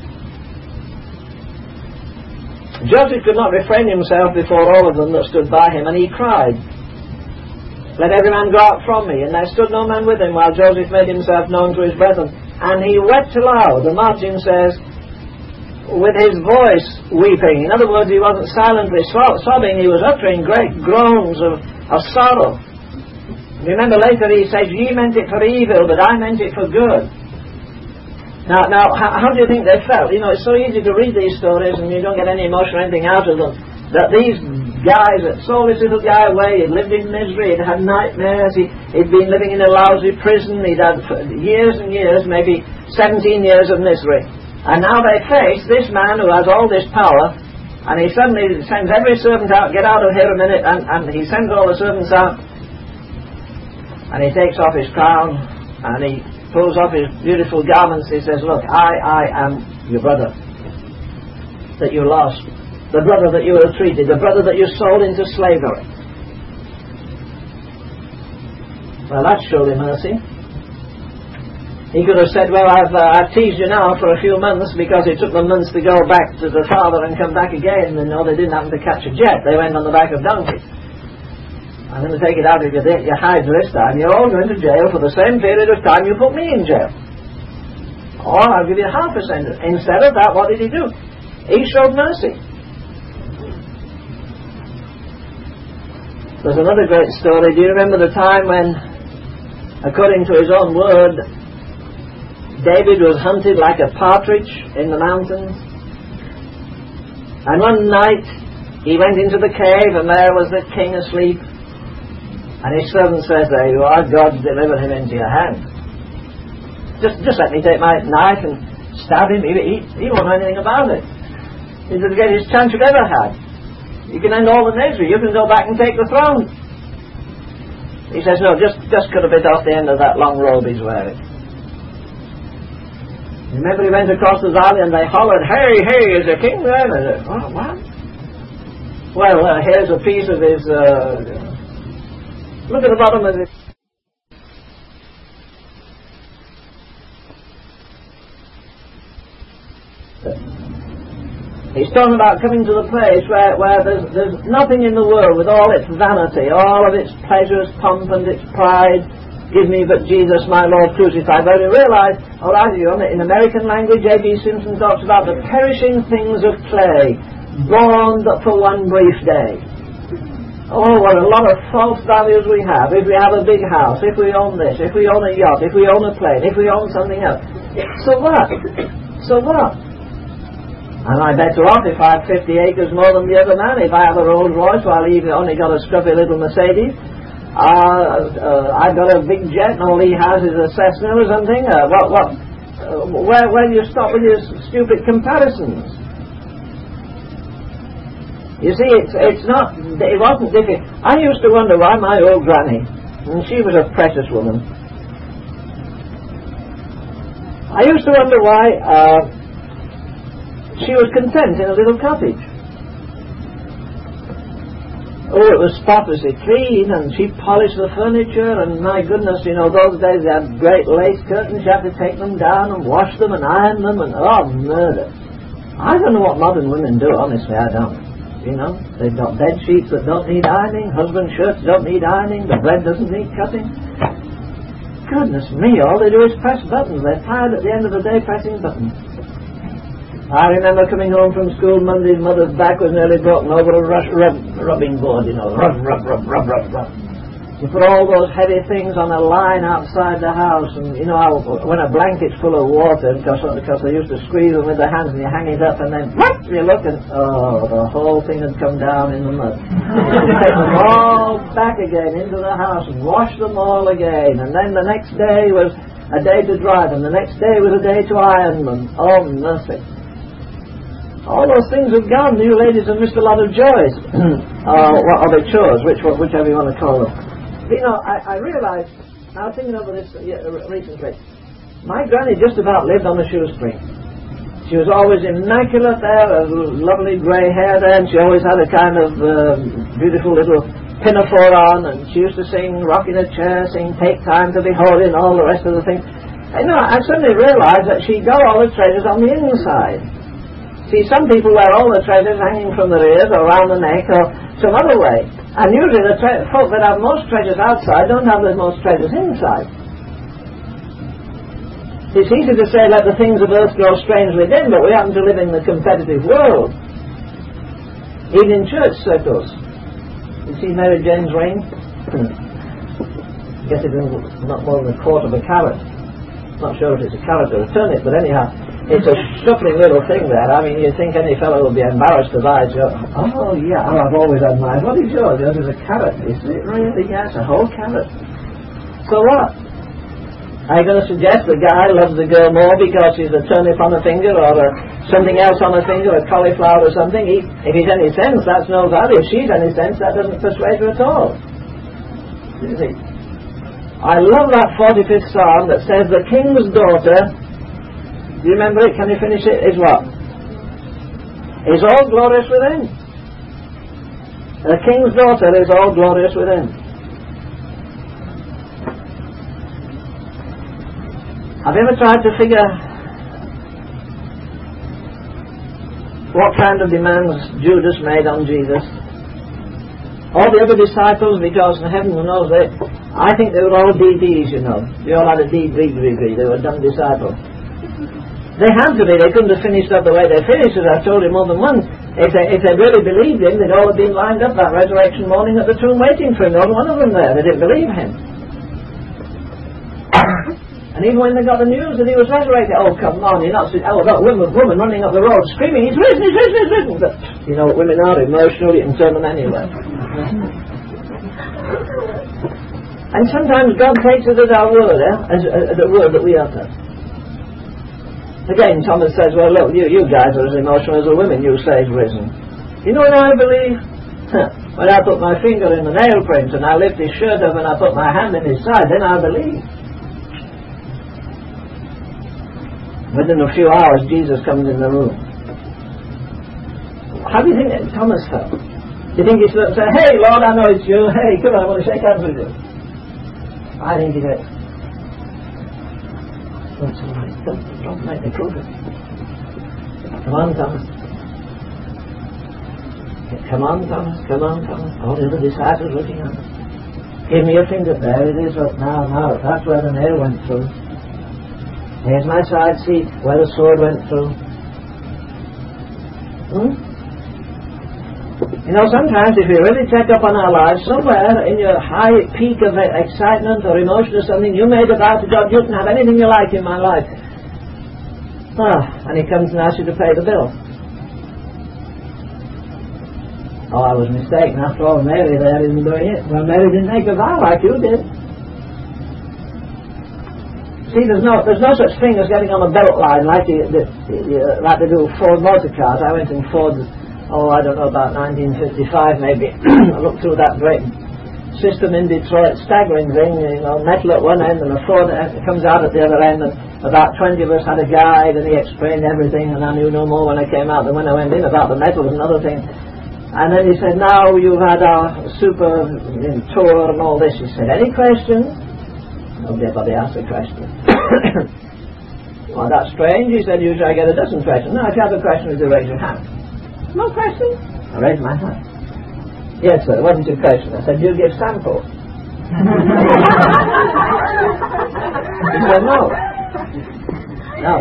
A: Joseph could not refrain himself before all of them that stood by him, and he cried, let every man go out from me. And there stood no man with him while Joseph made himself known to his brethren. And he wept aloud. The margin says, with his voice weeping. In other words, he wasn't silently sobbing, he was uttering great groans of sorrow. Remember later he says, ye meant it for evil, but I meant it for good. Now, how do you think they felt? You know, it's so easy to read these stories and you don't get any emotion or anything out of them. That these guys that sold this little guy away, he'd lived in misery, he'd had nightmares, he'd been living in a lousy prison, he'd had years and years, maybe 17 years of misery. And now they face this man who has all this power, and he suddenly sends every servant out, get out of here a minute, and he sends all the servants out, and he takes off his crown, and he pulls off his beautiful garments. He says, look, I am your brother that you lost, the brother that you were treated, the brother that you sold into slavery. Well, that's surely mercy. He could have said, well, I've teased you now for a few months because it took them months to go back to the father and come back again. And no, they didn't happen to catch a jet. They went on the back of donkeys. I'm going to take it out of your hides this time. You're all going to jail for the same period of time you put me in jail. Or I'll give you half a sentence. Instead of that, what did he do? He showed mercy. There's another great story. Do you remember the time when, according to his own word, David was hunted like a partridge in the mountains? And one night he went into the cave and there was the king asleep. And his servant says, there you are, God's delivered him into your hand. Just let me take my knife and stab him. He won't know anything about it. He's the greatest chance you've ever had. You can end all the misery. You can go back and take the throne. He says, no, just cut a bit off the end of that long robe he's wearing. Remember he went across the valley and they hollered, "Hey, hey, is the king there?" And I said, "What? Well, here's a piece of his, look at the bottom of it. He's talking about coming to the place where there's nothing in the world with all its vanity, all of its pleasures, pomp and its pride. Give me but Jesus, my Lord, crucified. But you realise, or I do, in American language, A.B. Simpson talks about the perishing things of clay, born but for one brief day. Oh, what a lot of false values we have. If we have a big house, if we own this, if we own a yacht, if we own a plane, if we own something else. So what? So what? Am I better off if I have 50 acres more than the other man? If I have a Rolls Royce while he only got a scruffy little Mercedes? I've got a big jet and all he has is a Cessna or something? Where do you stop with your stupid comparisons? You see, it wasn't difficult. I used to wonder why my old granny, and she was a precious woman, I used to wonder why she was content in a little cottage. Oh, it was spotlessly clean, and she polished the furniture, and my goodness, those days they had great lace curtains. You had to take them down and wash them and iron them, and murder. I don't know what modern women do, honestly, I don't. They've got bed sheets that don't need ironing, husband's shirts don't need ironing, the bread doesn't need cutting. Goodness me, all they do is press buttons. They're tired at the end of the day pressing buttons. I remember coming home from school Monday, mother's back was nearly broken over a rubbing board, rub, rub, rub, rub, rub, rub. You put all those heavy things on a line outside the house, and when a blanket's full of water, because they used to squeeze them with their hands, and you hang it up, and then you look, and the whole thing had come down in the mud. You take them all back again into the house and wash them all again, and then the next day was a day to dry them, the next day was a day to iron them. Oh, mercy. All those things have gone. You ladies have missed a lot of joys. Or the chores, whichever you want to call them. I realised, I was thinking over this recently, my granny just about lived on the shoestring. She was always immaculate there, a lovely grey hair there, and she always had a kind of beautiful little pinafore on, and she used to sing Rock in a Chair, sing Take Time to Be Holy, and all the rest of the things. I suddenly realised that she got all the treasures on the inside. See, some people wear all the treasures hanging from their ears or around the neck or some other way. And usually the folk that have most treasures outside don't have the most treasures inside. It's easy to say let the things of earth grow strangely dim, but we happen to live in the competitive world. Even in church circles. You see Mary Jane's ring? I guess it's not more than a quarter of a carat. Not sure if it's a carat or a turnip, but anyhow, it's a shuffling little thing there. I mean, you'd think any fellow would be embarrassed to buy it. Oh, yeah, I've always admired. What is yours? Yours is a carrot. Is it really? Yes, a whole carrot. So what? Are you going to suggest the guy loves the girl more because she's a turnip on a finger or something else on a finger, a cauliflower or something? If he's any sense, that's no value. If she's any sense, that doesn't persuade her at all. You see? I love that 45th Psalm that says the king's daughter, do you remember it? Can you finish it? Is what? Is all glorious within. The king's daughter is all glorious within. Have you ever tried to figure what kind of demands Judas made on Jesus? All the other disciples, because heaven knows I think they were all DDs, They all had a D degree. They were dumb disciples. They had to be. They couldn't have finished up the way they finished, as I've told you more than once. If they really believed him, they'd all have been lined up that resurrection morning at the tomb waiting for him. Not one of them there. They didn't believe him. And even when they got the news that he was resurrected, oh, come on, you're not... Oh, that woman running up the road screaming, he's risen, he's risen, he's risen. But, what women are emotional, you can turn them anywhere. And sometimes God takes it as our word, as the word that we utter. Again, Thomas says, well, look, you guys are as emotional as the women you say is risen. You know what I believe? When I put my finger in the nail print and I lift his shirt up and I put my hand in his side, then I believe. Within a few hours, Jesus comes in the room. How do you think that Thomas felt? Do you think he stood up and said, "Hey, Lord, I know it's you. Hey, come on, I want to shake hands with you"? I think he did. That's all right. Don't make me prove it. Come on, Thomas. Come on, Thomas. Come on, Thomas. All the other disciples looking at him. Give me your finger. There it is. Look, now. That's where the nail went through. Here's my side seat where the sword went through. You know, sometimes if you really check up on our lives, somewhere in your high peak of excitement or emotion or something, you made a vow to God, you can have anything you like in my life. And he comes and asks you to pay the bill. Oh, I was mistaken. After all, Mary there isn't doing it. Well, Mary didn't make a vow like you did. See, there's no such thing as getting on a belt line like they do Ford motor cars. I went in Ford, I don't know, about 1955 maybe. I looked through that great system in Detroit, staggering thing, you know, metal at one end and a Ford comes out at the other end, and about 20 of us had a guide and he explained everything, and I knew no more when I came out than when I went in about the metal and other things. And then he said, "Now you've had our super tour and all this." He said, "Any questions?" Nobody asked a question. "Well, that's strange." He said, "Usually I get a dozen questions." "No, if you have a question, would you raise your hand?" "No question." I raised my hand. "Yes, sir, what is your question?" I said, "Do you give samples?" He said, "No." No.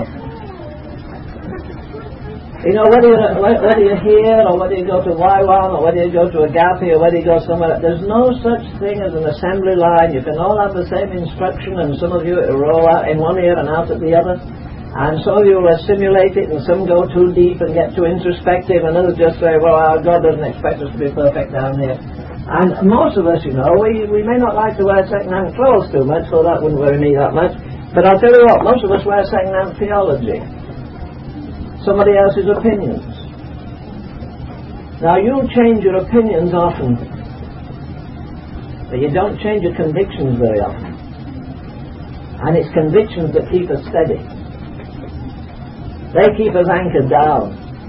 A: You know, whether you're here or whether you go to Waiwan or whether you go to Agape or whether you go somewhere, there's no such thing as an assembly line. You can all have the same instruction, and some of you roll out in one ear and out at the other, and some of you will assimilate it, and some go too deep and get too introspective, and others just say, "Well, our God doesn't expect us to be perfect down here." And most of us, you know, we may not like to wear second-hand clothes too much, so that wouldn't worry me that much. But I'll tell you what, most of us wear second-hand theology. Somebody else's opinions. Now, you change your opinions often, but you don't change your convictions very often. And it's convictions that keep us steady. They keep us anchored down.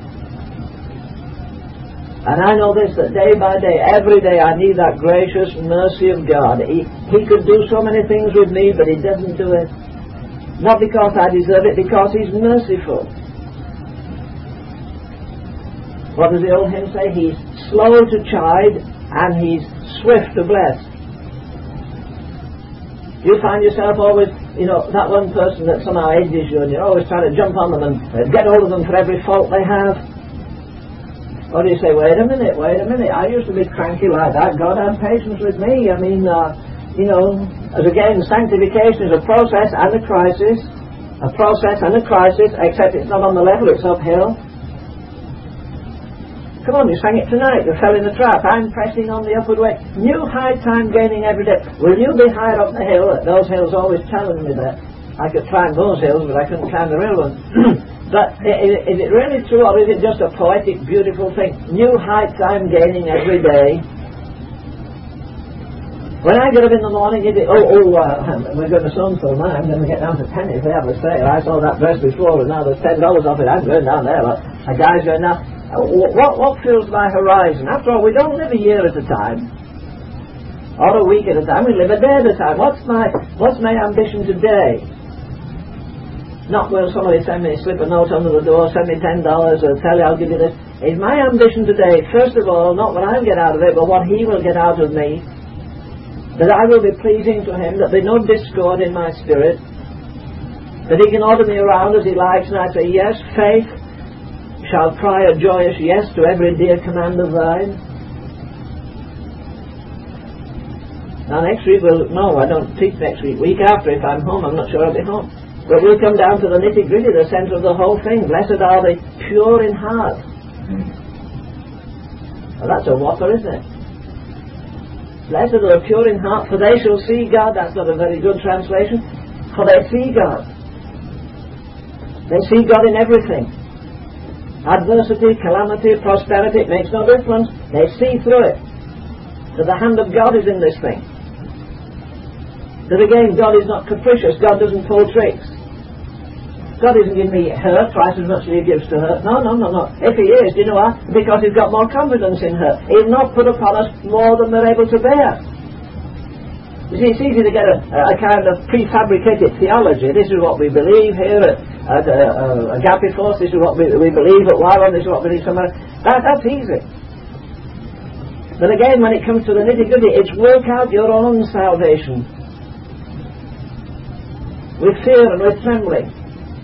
A: And I know this, that day by day, every day, I need that gracious mercy of God. He could do so many things with me, but He doesn't do it. Not because I deserve it, because He's merciful. What does the old hymn say? He's slow to chide and He's swift to bless. You find yourself always, you know, that one person that somehow edges you, and you're always trying to jump on them and get hold of them for every fault they have. Or do you say, wait a minute, I used to be cranky like that. God had patience with me. I mean, you know, as again, sanctification is a process and a crisis. A process and a crisis, except it's not on the level, it's uphill. Come on, you sang it tonight. You fell in the trap. I'm pressing on the upward way. New heights I'm gaining every day. Will you be higher up the hill? Those hills always challenge me there. I could climb those hills, but I couldn't climb the real ones. But is it really true, or is it just a poetic, beautiful thing? New heights I'm gaining every day. When I get up in the morning, you think, we're going to so-and-so now. I'm going to get down to pennies. They have a sale. I saw that dress before, and now there's $10 off it. I'm going down there. A guy's going now. What fills my horizon? After all, we don't live a year at a time, or a week at a time. We live a day at a time. What's my ambition today? Not will somebody slip a note under the door, send me $10, or tell you I'll give you this. Is my ambition today, first of all, not what I'll get out of it, but what He will get out of me. That I will be pleasing to Him, that there be no discord in my spirit, that He can order me around as He likes, and I say, yes, faith shall cry a joyous yes to every dear command of Thine. Now next week, I don't teach next week. Week after, if I'm home, I'm not sure I'll be home. But we'll come down to the nitty-gritty, the centre of the whole thing. Blessed are the pure in heart. Well, that's a whopper, isn't it? Blessed are the pure in heart, for they shall see God. That's not a very good translation. For they see God. They see God in everything. Adversity, calamity, prosperity, it makes no difference. They see through it. That the hand of God is in this thing. That again, God is not capricious. God doesn't pull tricks. God isn't giving me her twice as much as he gives to her. No. If he is, do you know why? Because he's got more confidence in her. He'll not put upon us more than we're able to bear. You see, it's easy to get a kind of prefabricated theology. This is what we believe here at Agape Force. This is what we believe at Wyron. This is what we believe somewhere. That's easy. But again, when it comes to the nitty-gritty, it's work out your own salvation with fear and with trembling.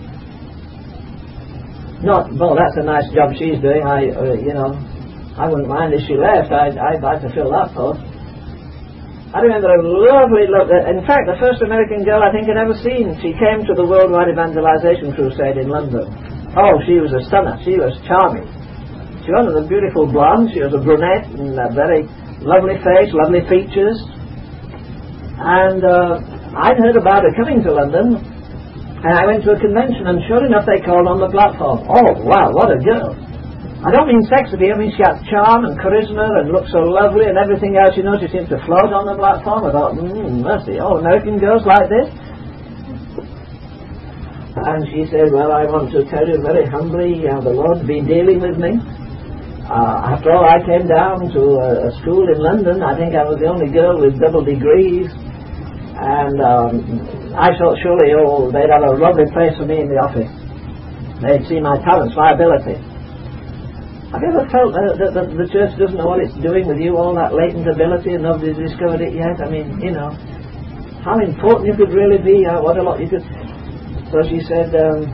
A: Not, well, that's a nice job she's doing. I wouldn't mind if she left. I'd like to fill that post. I remember a lovely, in fact, the first American girl I think I'd ever seen. She came to the Worldwide Evangelization Crusade in London. Oh, she was a stunner. She was charming. She wasn't a beautiful blonde. She was a brunette and a very lovely face, lovely features. And I'd heard about her coming to London, and I went to a convention, and sure enough, they called on the platform. Oh, wow, what a girl. I don't mean sex appeal, I mean she has charm and charisma and looks so lovely and everything else, you know, she seems to float on the platform. I thought, mercy, American girls like this? And she said, well, I want to tell you very humbly how the Lord's been dealing with me. After all, I came down to a school in London. I think I was the only girl with double degrees. And I thought surely, they'd have a lovely place for me in the office. They'd see my talents, my ability. Have you ever felt that the church doesn't know what it's doing with you, all that latent ability, and nobody's discovered it yet? I mean, how important you could really be, what a lot you could... So she said,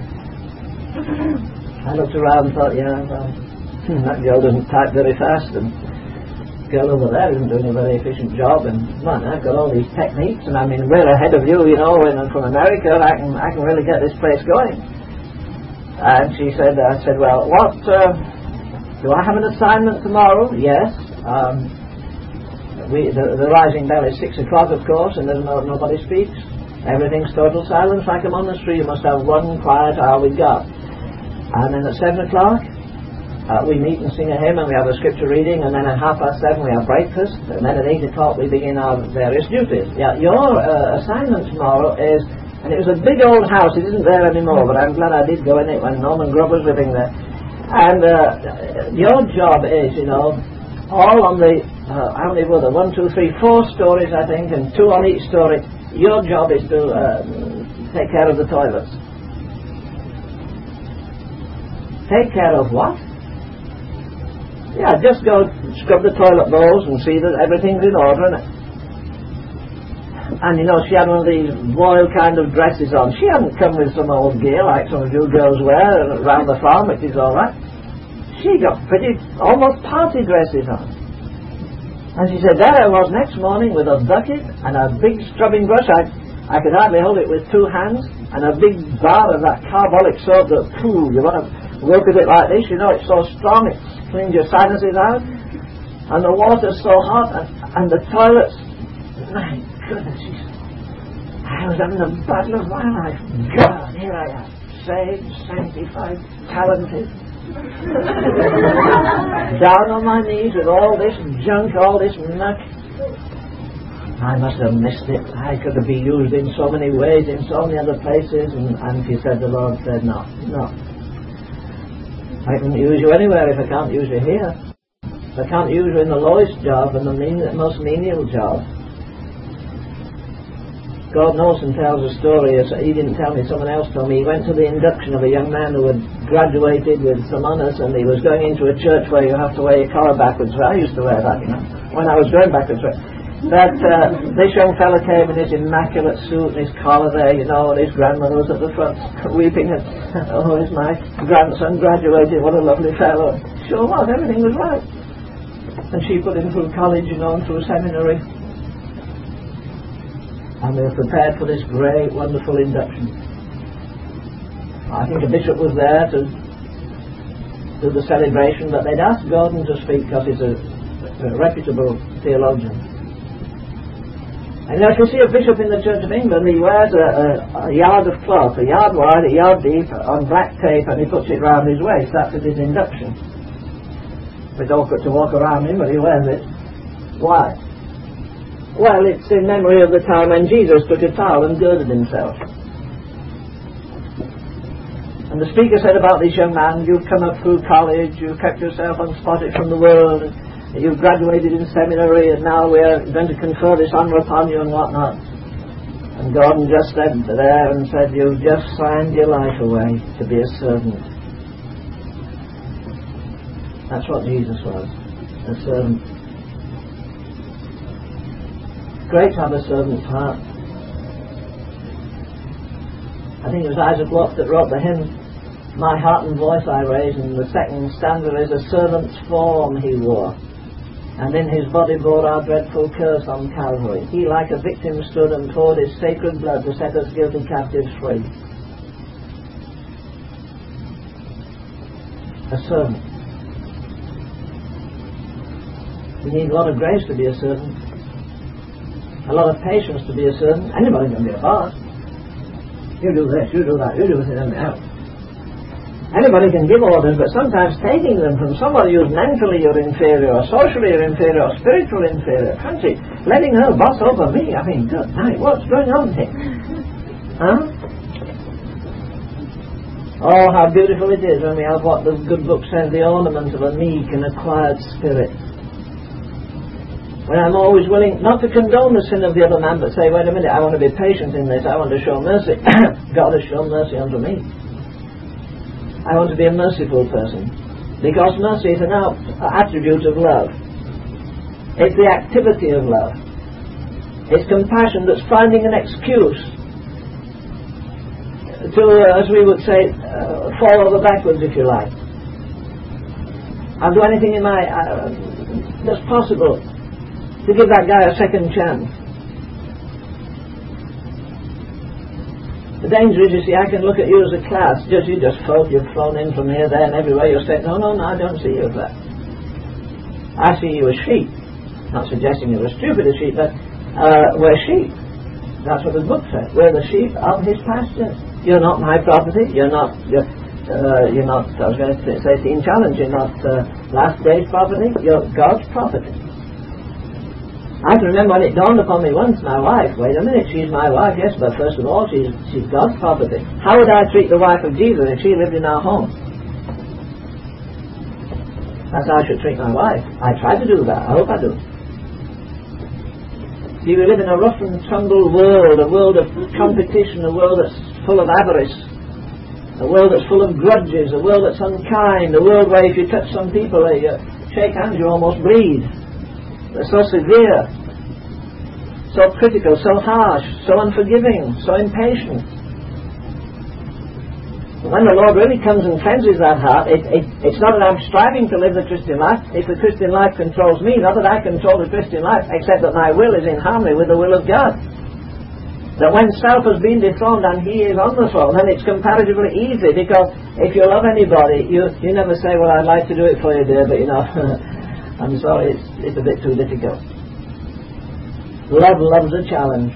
A: I looked around and thought, that girl doesn't type very fast, and the girl over there isn't doing a very efficient job, and man, I've got all these techniques, and I'm way ahead of you, and from America, I can really get this place going. And she said, I said, well, what... do I have an assignment tomorrow? Yes. The rising bell is 6 o'clock, of course, and there's nobody speaks. Everything's total silence like a monastery. You must have one quiet hour with God. And then at 7 o'clock, we meet and sing a hymn, and we have a scripture reading, and then at 7:30 we have breakfast, and then at 8 o'clock we begin our various duties. Yeah, your assignment tomorrow is, and it was a big old house. It isn't there anymore, but I'm glad I did go in it when Norman Grubb was living there. And your job is, all on the, how many were there? 1, 2, 3, 4 stories, I think, and 2 on each story. Your job is to take care of the toilets. Take care of what? Yeah, just go scrub the toilet bowls and see that everything's in order. And she had one of these royal kind of dresses on. She hadn't come with some old gear like some of you girls wear around the farm, which is all right. She got pretty, almost party dresses on. And she said, there I was next morning with a bucket and a big scrubbing brush. I could hardly hold it with 2 hands, and a big bar of that carbolic soap that, you want to work with it like this, it's so strong, it cleans your sinuses out. And the water's so hot, and the toilets, my goodness, I was having the battle of my life. God, here I am, saved, sanctified, talented. Down on my knees with all this junk, all this muck. I must have missed it. I could have been used in so many ways, in so many other places, and she said, the Lord said, no. I can use you anywhere if I can't use you here. If I can't use you in the lowest job and the most menial job. God knows and tells a story, as he didn't tell me, someone else told me. He went to the induction of a young man who had graduated with some honours, and he was going into a church where you have to wear your collar backwards. I used to wear that, when I was going backwards. But this young fella came in his immaculate suit and his collar there, and his grandmother was at the front weeping, and is my grandson graduated, what a lovely fellow. Sure was, everything was right. And she put him through college, and through seminary. And they were prepared for this great, wonderful induction. I think a bishop was there to do the celebration, but they'd asked Gordon to speak because he's a reputable theologian. And if you see a bishop in the Church of England, he wears a yard of cloth, a yard wide, a yard deep, on black tape, and he puts it round his waist. That's his induction. It's awkward to walk around him, but he wears it. Why? Well, it's in memory of the time when Jesus took a towel and girded himself. And the speaker said about this young man, you've come up through college, you've kept yourself unspotted from the world, and you've graduated in seminary, and now we're going to confer this honour upon you and whatnot. And Gordon just stood there and said, you've just signed your life away to be a servant. That's what Jesus was, a servant. Great to have a servant's heart. I think it was Isaac Watts that wrote the hymn, My heart and voice I raise, and the second stanza is, a servant's form he wore, and in his body bore our dreadful curse on Calvary. He like a victim stood and poured his sacred blood to set us guilty captives free. A servant. You need a lot of grace to be a servant, a lot of patience to be a servant. Anybody can be a boss. You do this, you do that, you do this, and that. Anybody can give orders, but sometimes taking them from somebody who's mentally you're inferior, or socially you're inferior, or spiritually inferior, country, letting her boss over me. I mean, good night, what's going on here? Huh? Oh, how beautiful it is when we have what the good book says, the ornament of a meek and a quiet spirit. When I'm always willing not to condone the sin of the other man, but say, wait a minute, I want to be patient in this, I want to show mercy. God has shown mercy unto me. I want to be a merciful person, because mercy is an attribute of love. It's the activity of love. It's compassion that's finding an excuse to, as we would say, fall over backwards, if you like. I'll do anything in my that's possible to give that guy a second chance. The danger is, you see, I can look at you as a class, you just folk, you've flown in from here, there and everywhere, you're saying, no, I don't see you as that. I see you as sheep. Not suggesting you're as stupid as sheep, but we're sheep. That's what the book says. We're the sheep of his pasture. You're not my property, you're not, I was going to say Teen Challenge, you're not last day's property, you're God's property. I can remember when it dawned upon me once, my wife, wait a minute, she's my wife, yes, but first of all, she's God's property. How would I treat the wife of Jesus if she lived in our home? That's how I should treat my wife. I try to do that. I hope I do. See, we live in a rough and tumble world, a world of competition, a world that's full of avarice, a world that's full of grudges, a world that's unkind, a world where if you touch some people, you shake hands, you almost bleed. They're so severe, so critical, so harsh, so unforgiving, so impatient. When the Lord really comes and cleanses that heart, it's not that I'm striving to live the Christian life. If the Christian life controls me, not that I control the Christian life, except that my will is in harmony with the will of God. That when self has been dethroned and He is on the throne, then it's comparatively easy, because if you love anybody, you never say, well, I'd like to do it for you, dear, but I'm sorry, it's a bit too difficult. Love loves a challenge.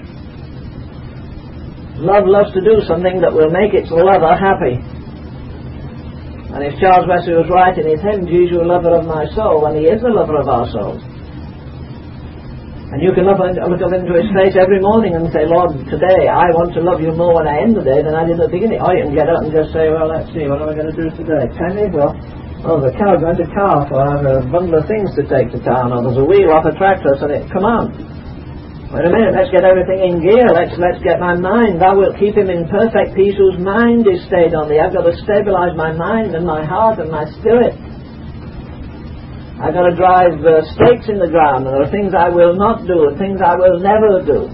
A: Love loves to do something that will make its lover happy. And if Charles Wesley was right in his hymn, Jesus, lover of my soul, then He is the lover of our souls. And you can look up into His face every morning and say, Lord, today I want to love you more when I end the day than I did at the beginning. Or you can get up and just say, well, let's see, what am I going to do today? Penny? Well, the cow going to calf, or I have a bundle of things to take to town, or there's a wheel off a tractor, so come on. Wait a minute, let's get everything in gear, let's get my mind. Thou wilt keep him in perfect peace whose mind is stayed on Thee. I've got to stabilize my mind and my heart and my spirit. I've got to drive stakes in the ground, and there are things I will not do and things I will never do.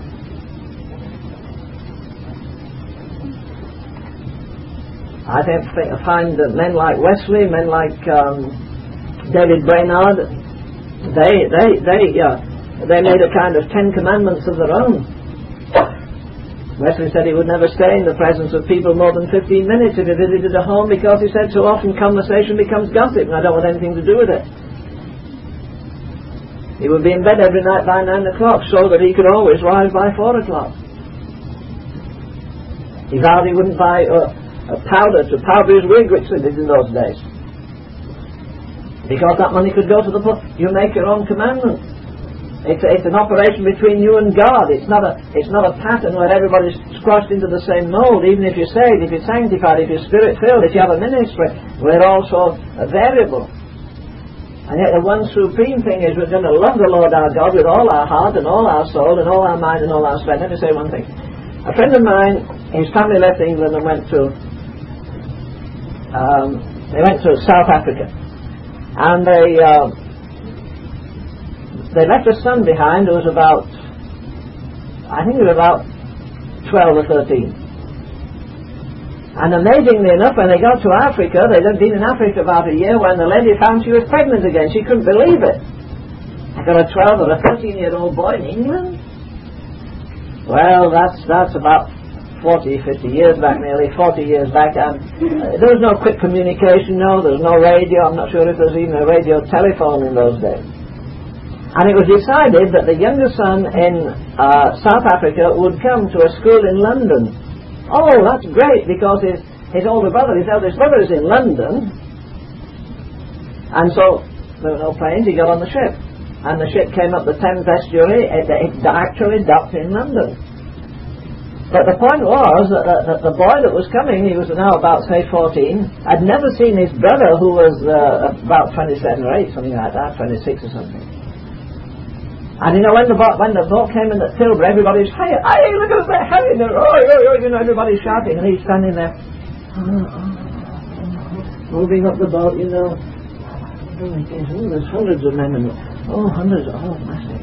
A: I find that men like Wesley, men like David Brainerd, they made a kind of 10 commandments of their own. Wesley said he would never stay in the presence of people more than 15 minutes if he visited a home, because he said so often conversation becomes gossip and I don't want anything to do with it. He would be in bed every night by 9 o'clock so that he could always rise by 4 o'clock. He vowed he wouldn't buy a powder to powder his wig, which they did in those days, because that money could go to the poor. You make your own commandments. It's an operation between you and God. It's not a pattern where everybody's squashed into the same mold. Even if you're saved, if you're sanctified, if you're spirit-filled, if you have a ministry, we're also variable. And yet the one supreme thing is we're going to love the Lord our God with all our heart and all our soul and all our mind and all our strength. Let me say one thing. A friend of mine, his family left England and went to South Africa. And they left a son behind who was about 12 or 13. And amazingly enough, when they got to Africa, they'd been in Africa about a year, when the lady found she was pregnant again. She couldn't believe it. I got a 12 or a 13-year-old boy in England? Well, that's about 40, 50 years back, nearly 40 years back, and there was no quick communication, there was no radio. I'm not sure if there was even a radio telephone in those days. And it was decided that the younger son in South Africa would come to a school in London. Oh, that's great, because his older brother, his eldest brother, is in London. And so there were no planes, he got on the ship. And the ship came up the Thames estuary, it actually docked in London. But the point was that the boy that was coming, he was now about, say, 14, had never seen his brother, who was about 27 or 8, something like that, 26 or something. And when the boat came in at Tilbury, everybody's, hey, look at that, hey, everybody's shouting, and he's standing there, moving up the boat, there's hundreds of men in it. Massive.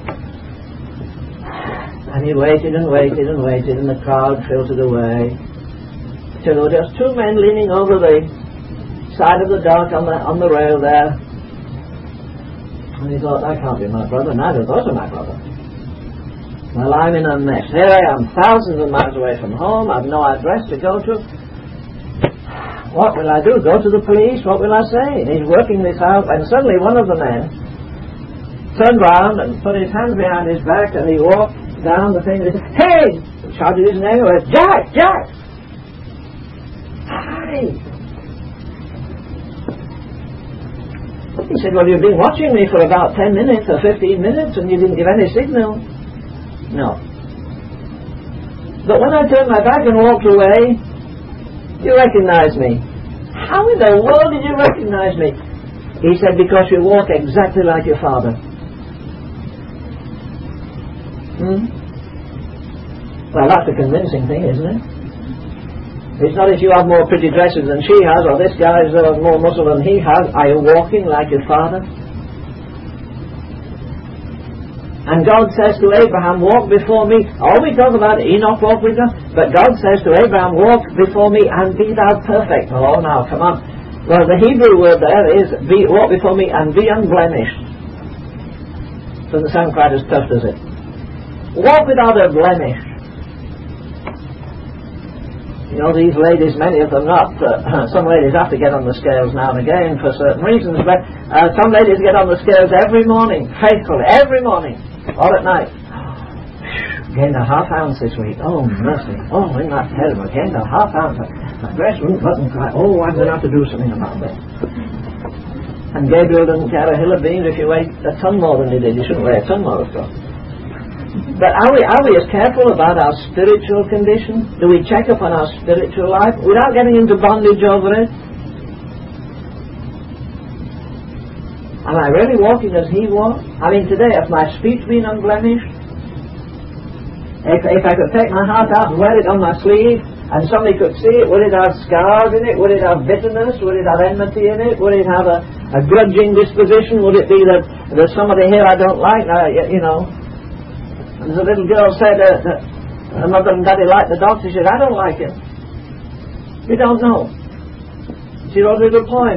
A: And he waited and waited and waited, and the crowd filtered away, till there were just two men leaning over the side of the dock on the rail there. And he thought, that can't be my brother. Neither of those are my brother. Well, I'm in a mess. Here I am, thousands of miles away from home. I've no address to go to. What will I do? Go to the police? What will I say? And he's working this out, and suddenly one of the men turned round and put his hands behind his back, and he walked down the thing and he said, hey! Shouted his name, Jack! Hi! He said, well, you've been watching me for about 10 minutes or 15 minutes and you didn't give any signal. No. But when I turned my back and walked away, you recognized me. How in the world did you recognize me? He said, because you walk exactly like your father. Well, that's a convincing thing, isn't it? It's not if you have more pretty dresses than she has, or this guy's more muscle than he has. Are you walking like your father? And God says to Abraham, walk before me. All we talk about, Enoch walked with God, but God says to Abraham, walk before me and be thou perfect. Oh, now, come on. Well, the Hebrew word there is, walk before me and be unblemished. Doesn't sound quite as tough, does it? Walk without a blemish. These ladies, many of them not. Some ladies have to get on the scales now and again for certain reasons, but some ladies get on the scales every morning, faithfully, every morning, or at night. Gained a half ounce this week. Oh, mercy. Oh, isn't that terrible? Gained a half ounce. My breast wouldn't button cry. Oh, I'm going to have to do something about that. And Gabriel doesn't care a hill of beans if you weigh a ton more than he did. You shouldn't weigh a ton more, of course. But are we as careful about our spiritual condition? Do we check up on our spiritual life without getting into bondage over it? Am I really walking as he walked? I mean, today, has my speech been unblemished? If I could take my heart out and wear it on my sleeve, and somebody could see it, would it have scars in it? Would it have bitterness? Would it have enmity in it? Would it have a grudging disposition? Would it be that there's somebody here I don't like? There's a little girl said that her mother and daddy liked the dog. She said, I don't like him. We don't know. She wrote a little poem.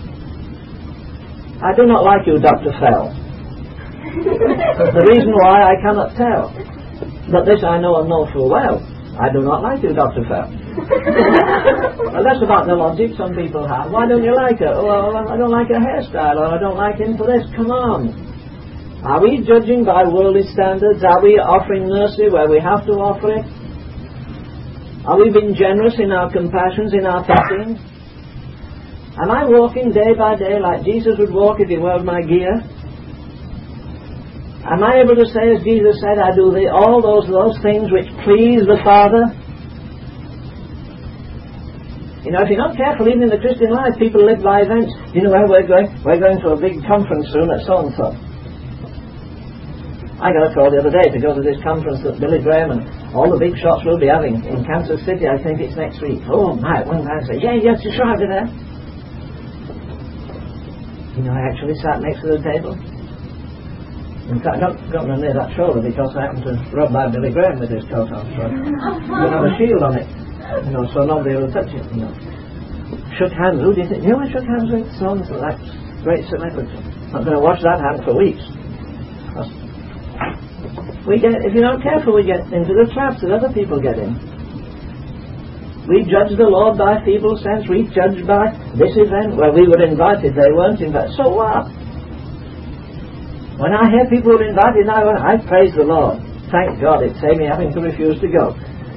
A: I do not like you, Dr. Fell. The reason why I cannot tell. But this I know and know full well. I do not like you, Dr. Fell. Well, that's about the logic some people have. Why don't you like her? Well, I don't like her hairstyle, or I don't like him for this. Come on. Are we judging by worldly standards? Are we offering mercy where we have to offer it? Are we being generous in our compassions, in our thinking? Am I walking day by day like Jesus would walk if he were my gear? Am I able to say, as Jesus said, I do all those things which please the Father? You know, if you're not careful, even in the Christian life, people live by events. You know where we're going? We're going to a big conference soon at so-and-so. I got a call the other day to go to this conference that Billy Graham and all the big shots will be having in Kansas City. I think it's next week. Oh my, one man said, yes, you sure I'll be there. You know, I actually sat next to the table. In fact, I got near that shoulder because I happened to rub by Billy Graham with his coat on, so I have a shield on it. You know, so nobody will touch it, you know. Shook hands, who do you think? You know, I shook hands with so-and-so, that great celebrity. I'm going to wash that hand for weeks. If you're not careful, we get into the traps that other people get in. We judge the Lord by feeble sense. We judge by this event where we were invited, they weren't invited. So what? When I hear people were invited, I praise the Lord. Thank God it saved me having to refuse to go.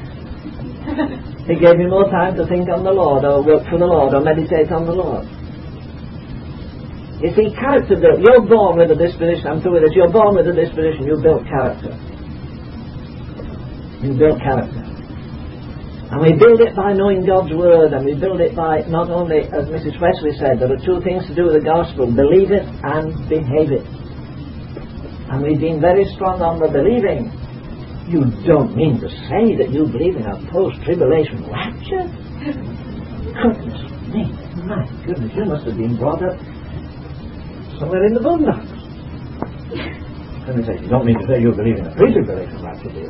A: It gave me more time to think on the Lord, or work for the Lord, or meditate on the Lord. You see, character built. You're born with a disposition. I'm through with this. You're born with a disposition. You built character. You built character. And we build it by knowing God's Word, and we build it by not only, as Mrs. Wesley said, there are two things to do with the gospel: believe it and behave it. And we've been very strong on the believing. You don't mean to say that you believe in a post-tribulation rapture? Goodness me, my goodness, you must have been brought up somewhere in the boondocks. And they say, you don't mean to say you believe in a pre-tribulation rapture, do you?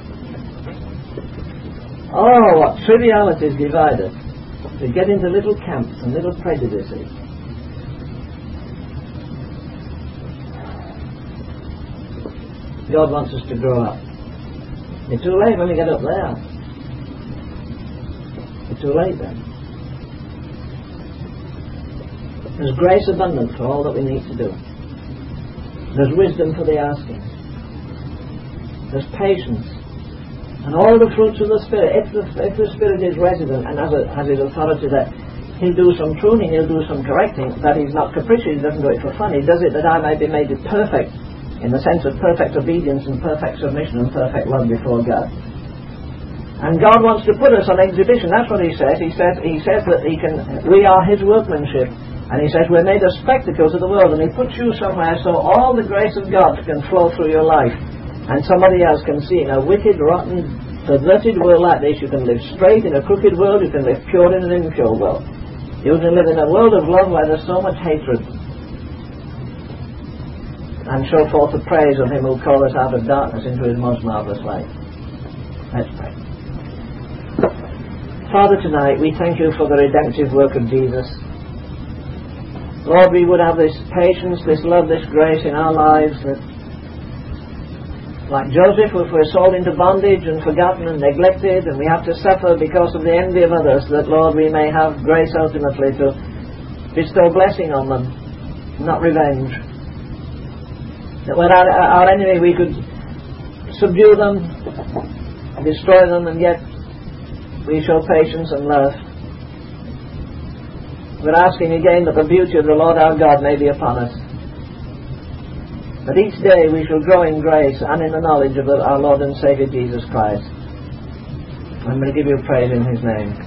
A: Oh, what trivialities divide us. We get into little camps and little prejudices. God wants us to grow up. It's too late when we get up there. It's too late then. There's grace abundant for all that we need to do. There's wisdom for the asking. There's patience. And all the fruits of the Spirit. If the Spirit is resident and has his authority there, he'll do some pruning, he'll do some correcting. That he's not capricious, he doesn't do it for fun. He does it that I may be made perfect, in the sense of perfect obedience and perfect submission and perfect love before God. And God wants to put us on exhibition. That's what he says. He says that we are his workmanship. And he says we're made a spectacle to the world. And he puts you somewhere so all the grace of God can flow through your life. And somebody else can see in a wicked, rotten, perverted world like this, you can live straight. In a crooked world, you can live pure in an impure world. You can live in a world of love where there's so much hatred. And show forth the praise of him who called us out of darkness into his most marvellous light. Let's pray. Father, tonight we thank you for the redemptive work of Jesus. Lord, we would have this patience, this love, this grace in our lives that, like Joseph, if we're sold into bondage and forgotten and neglected and we have to suffer because of the envy of others, that, Lord, we may have grace ultimately to bestow blessing on them, not revenge. That when our enemy, we could subdue them, destroy them, and yet we show patience and love. We're asking again that the beauty of the Lord our God may be upon us. That each day we shall grow in grace and in the knowledge of our Lord and Saviour Jesus Christ. I'm going to give you praise in his name.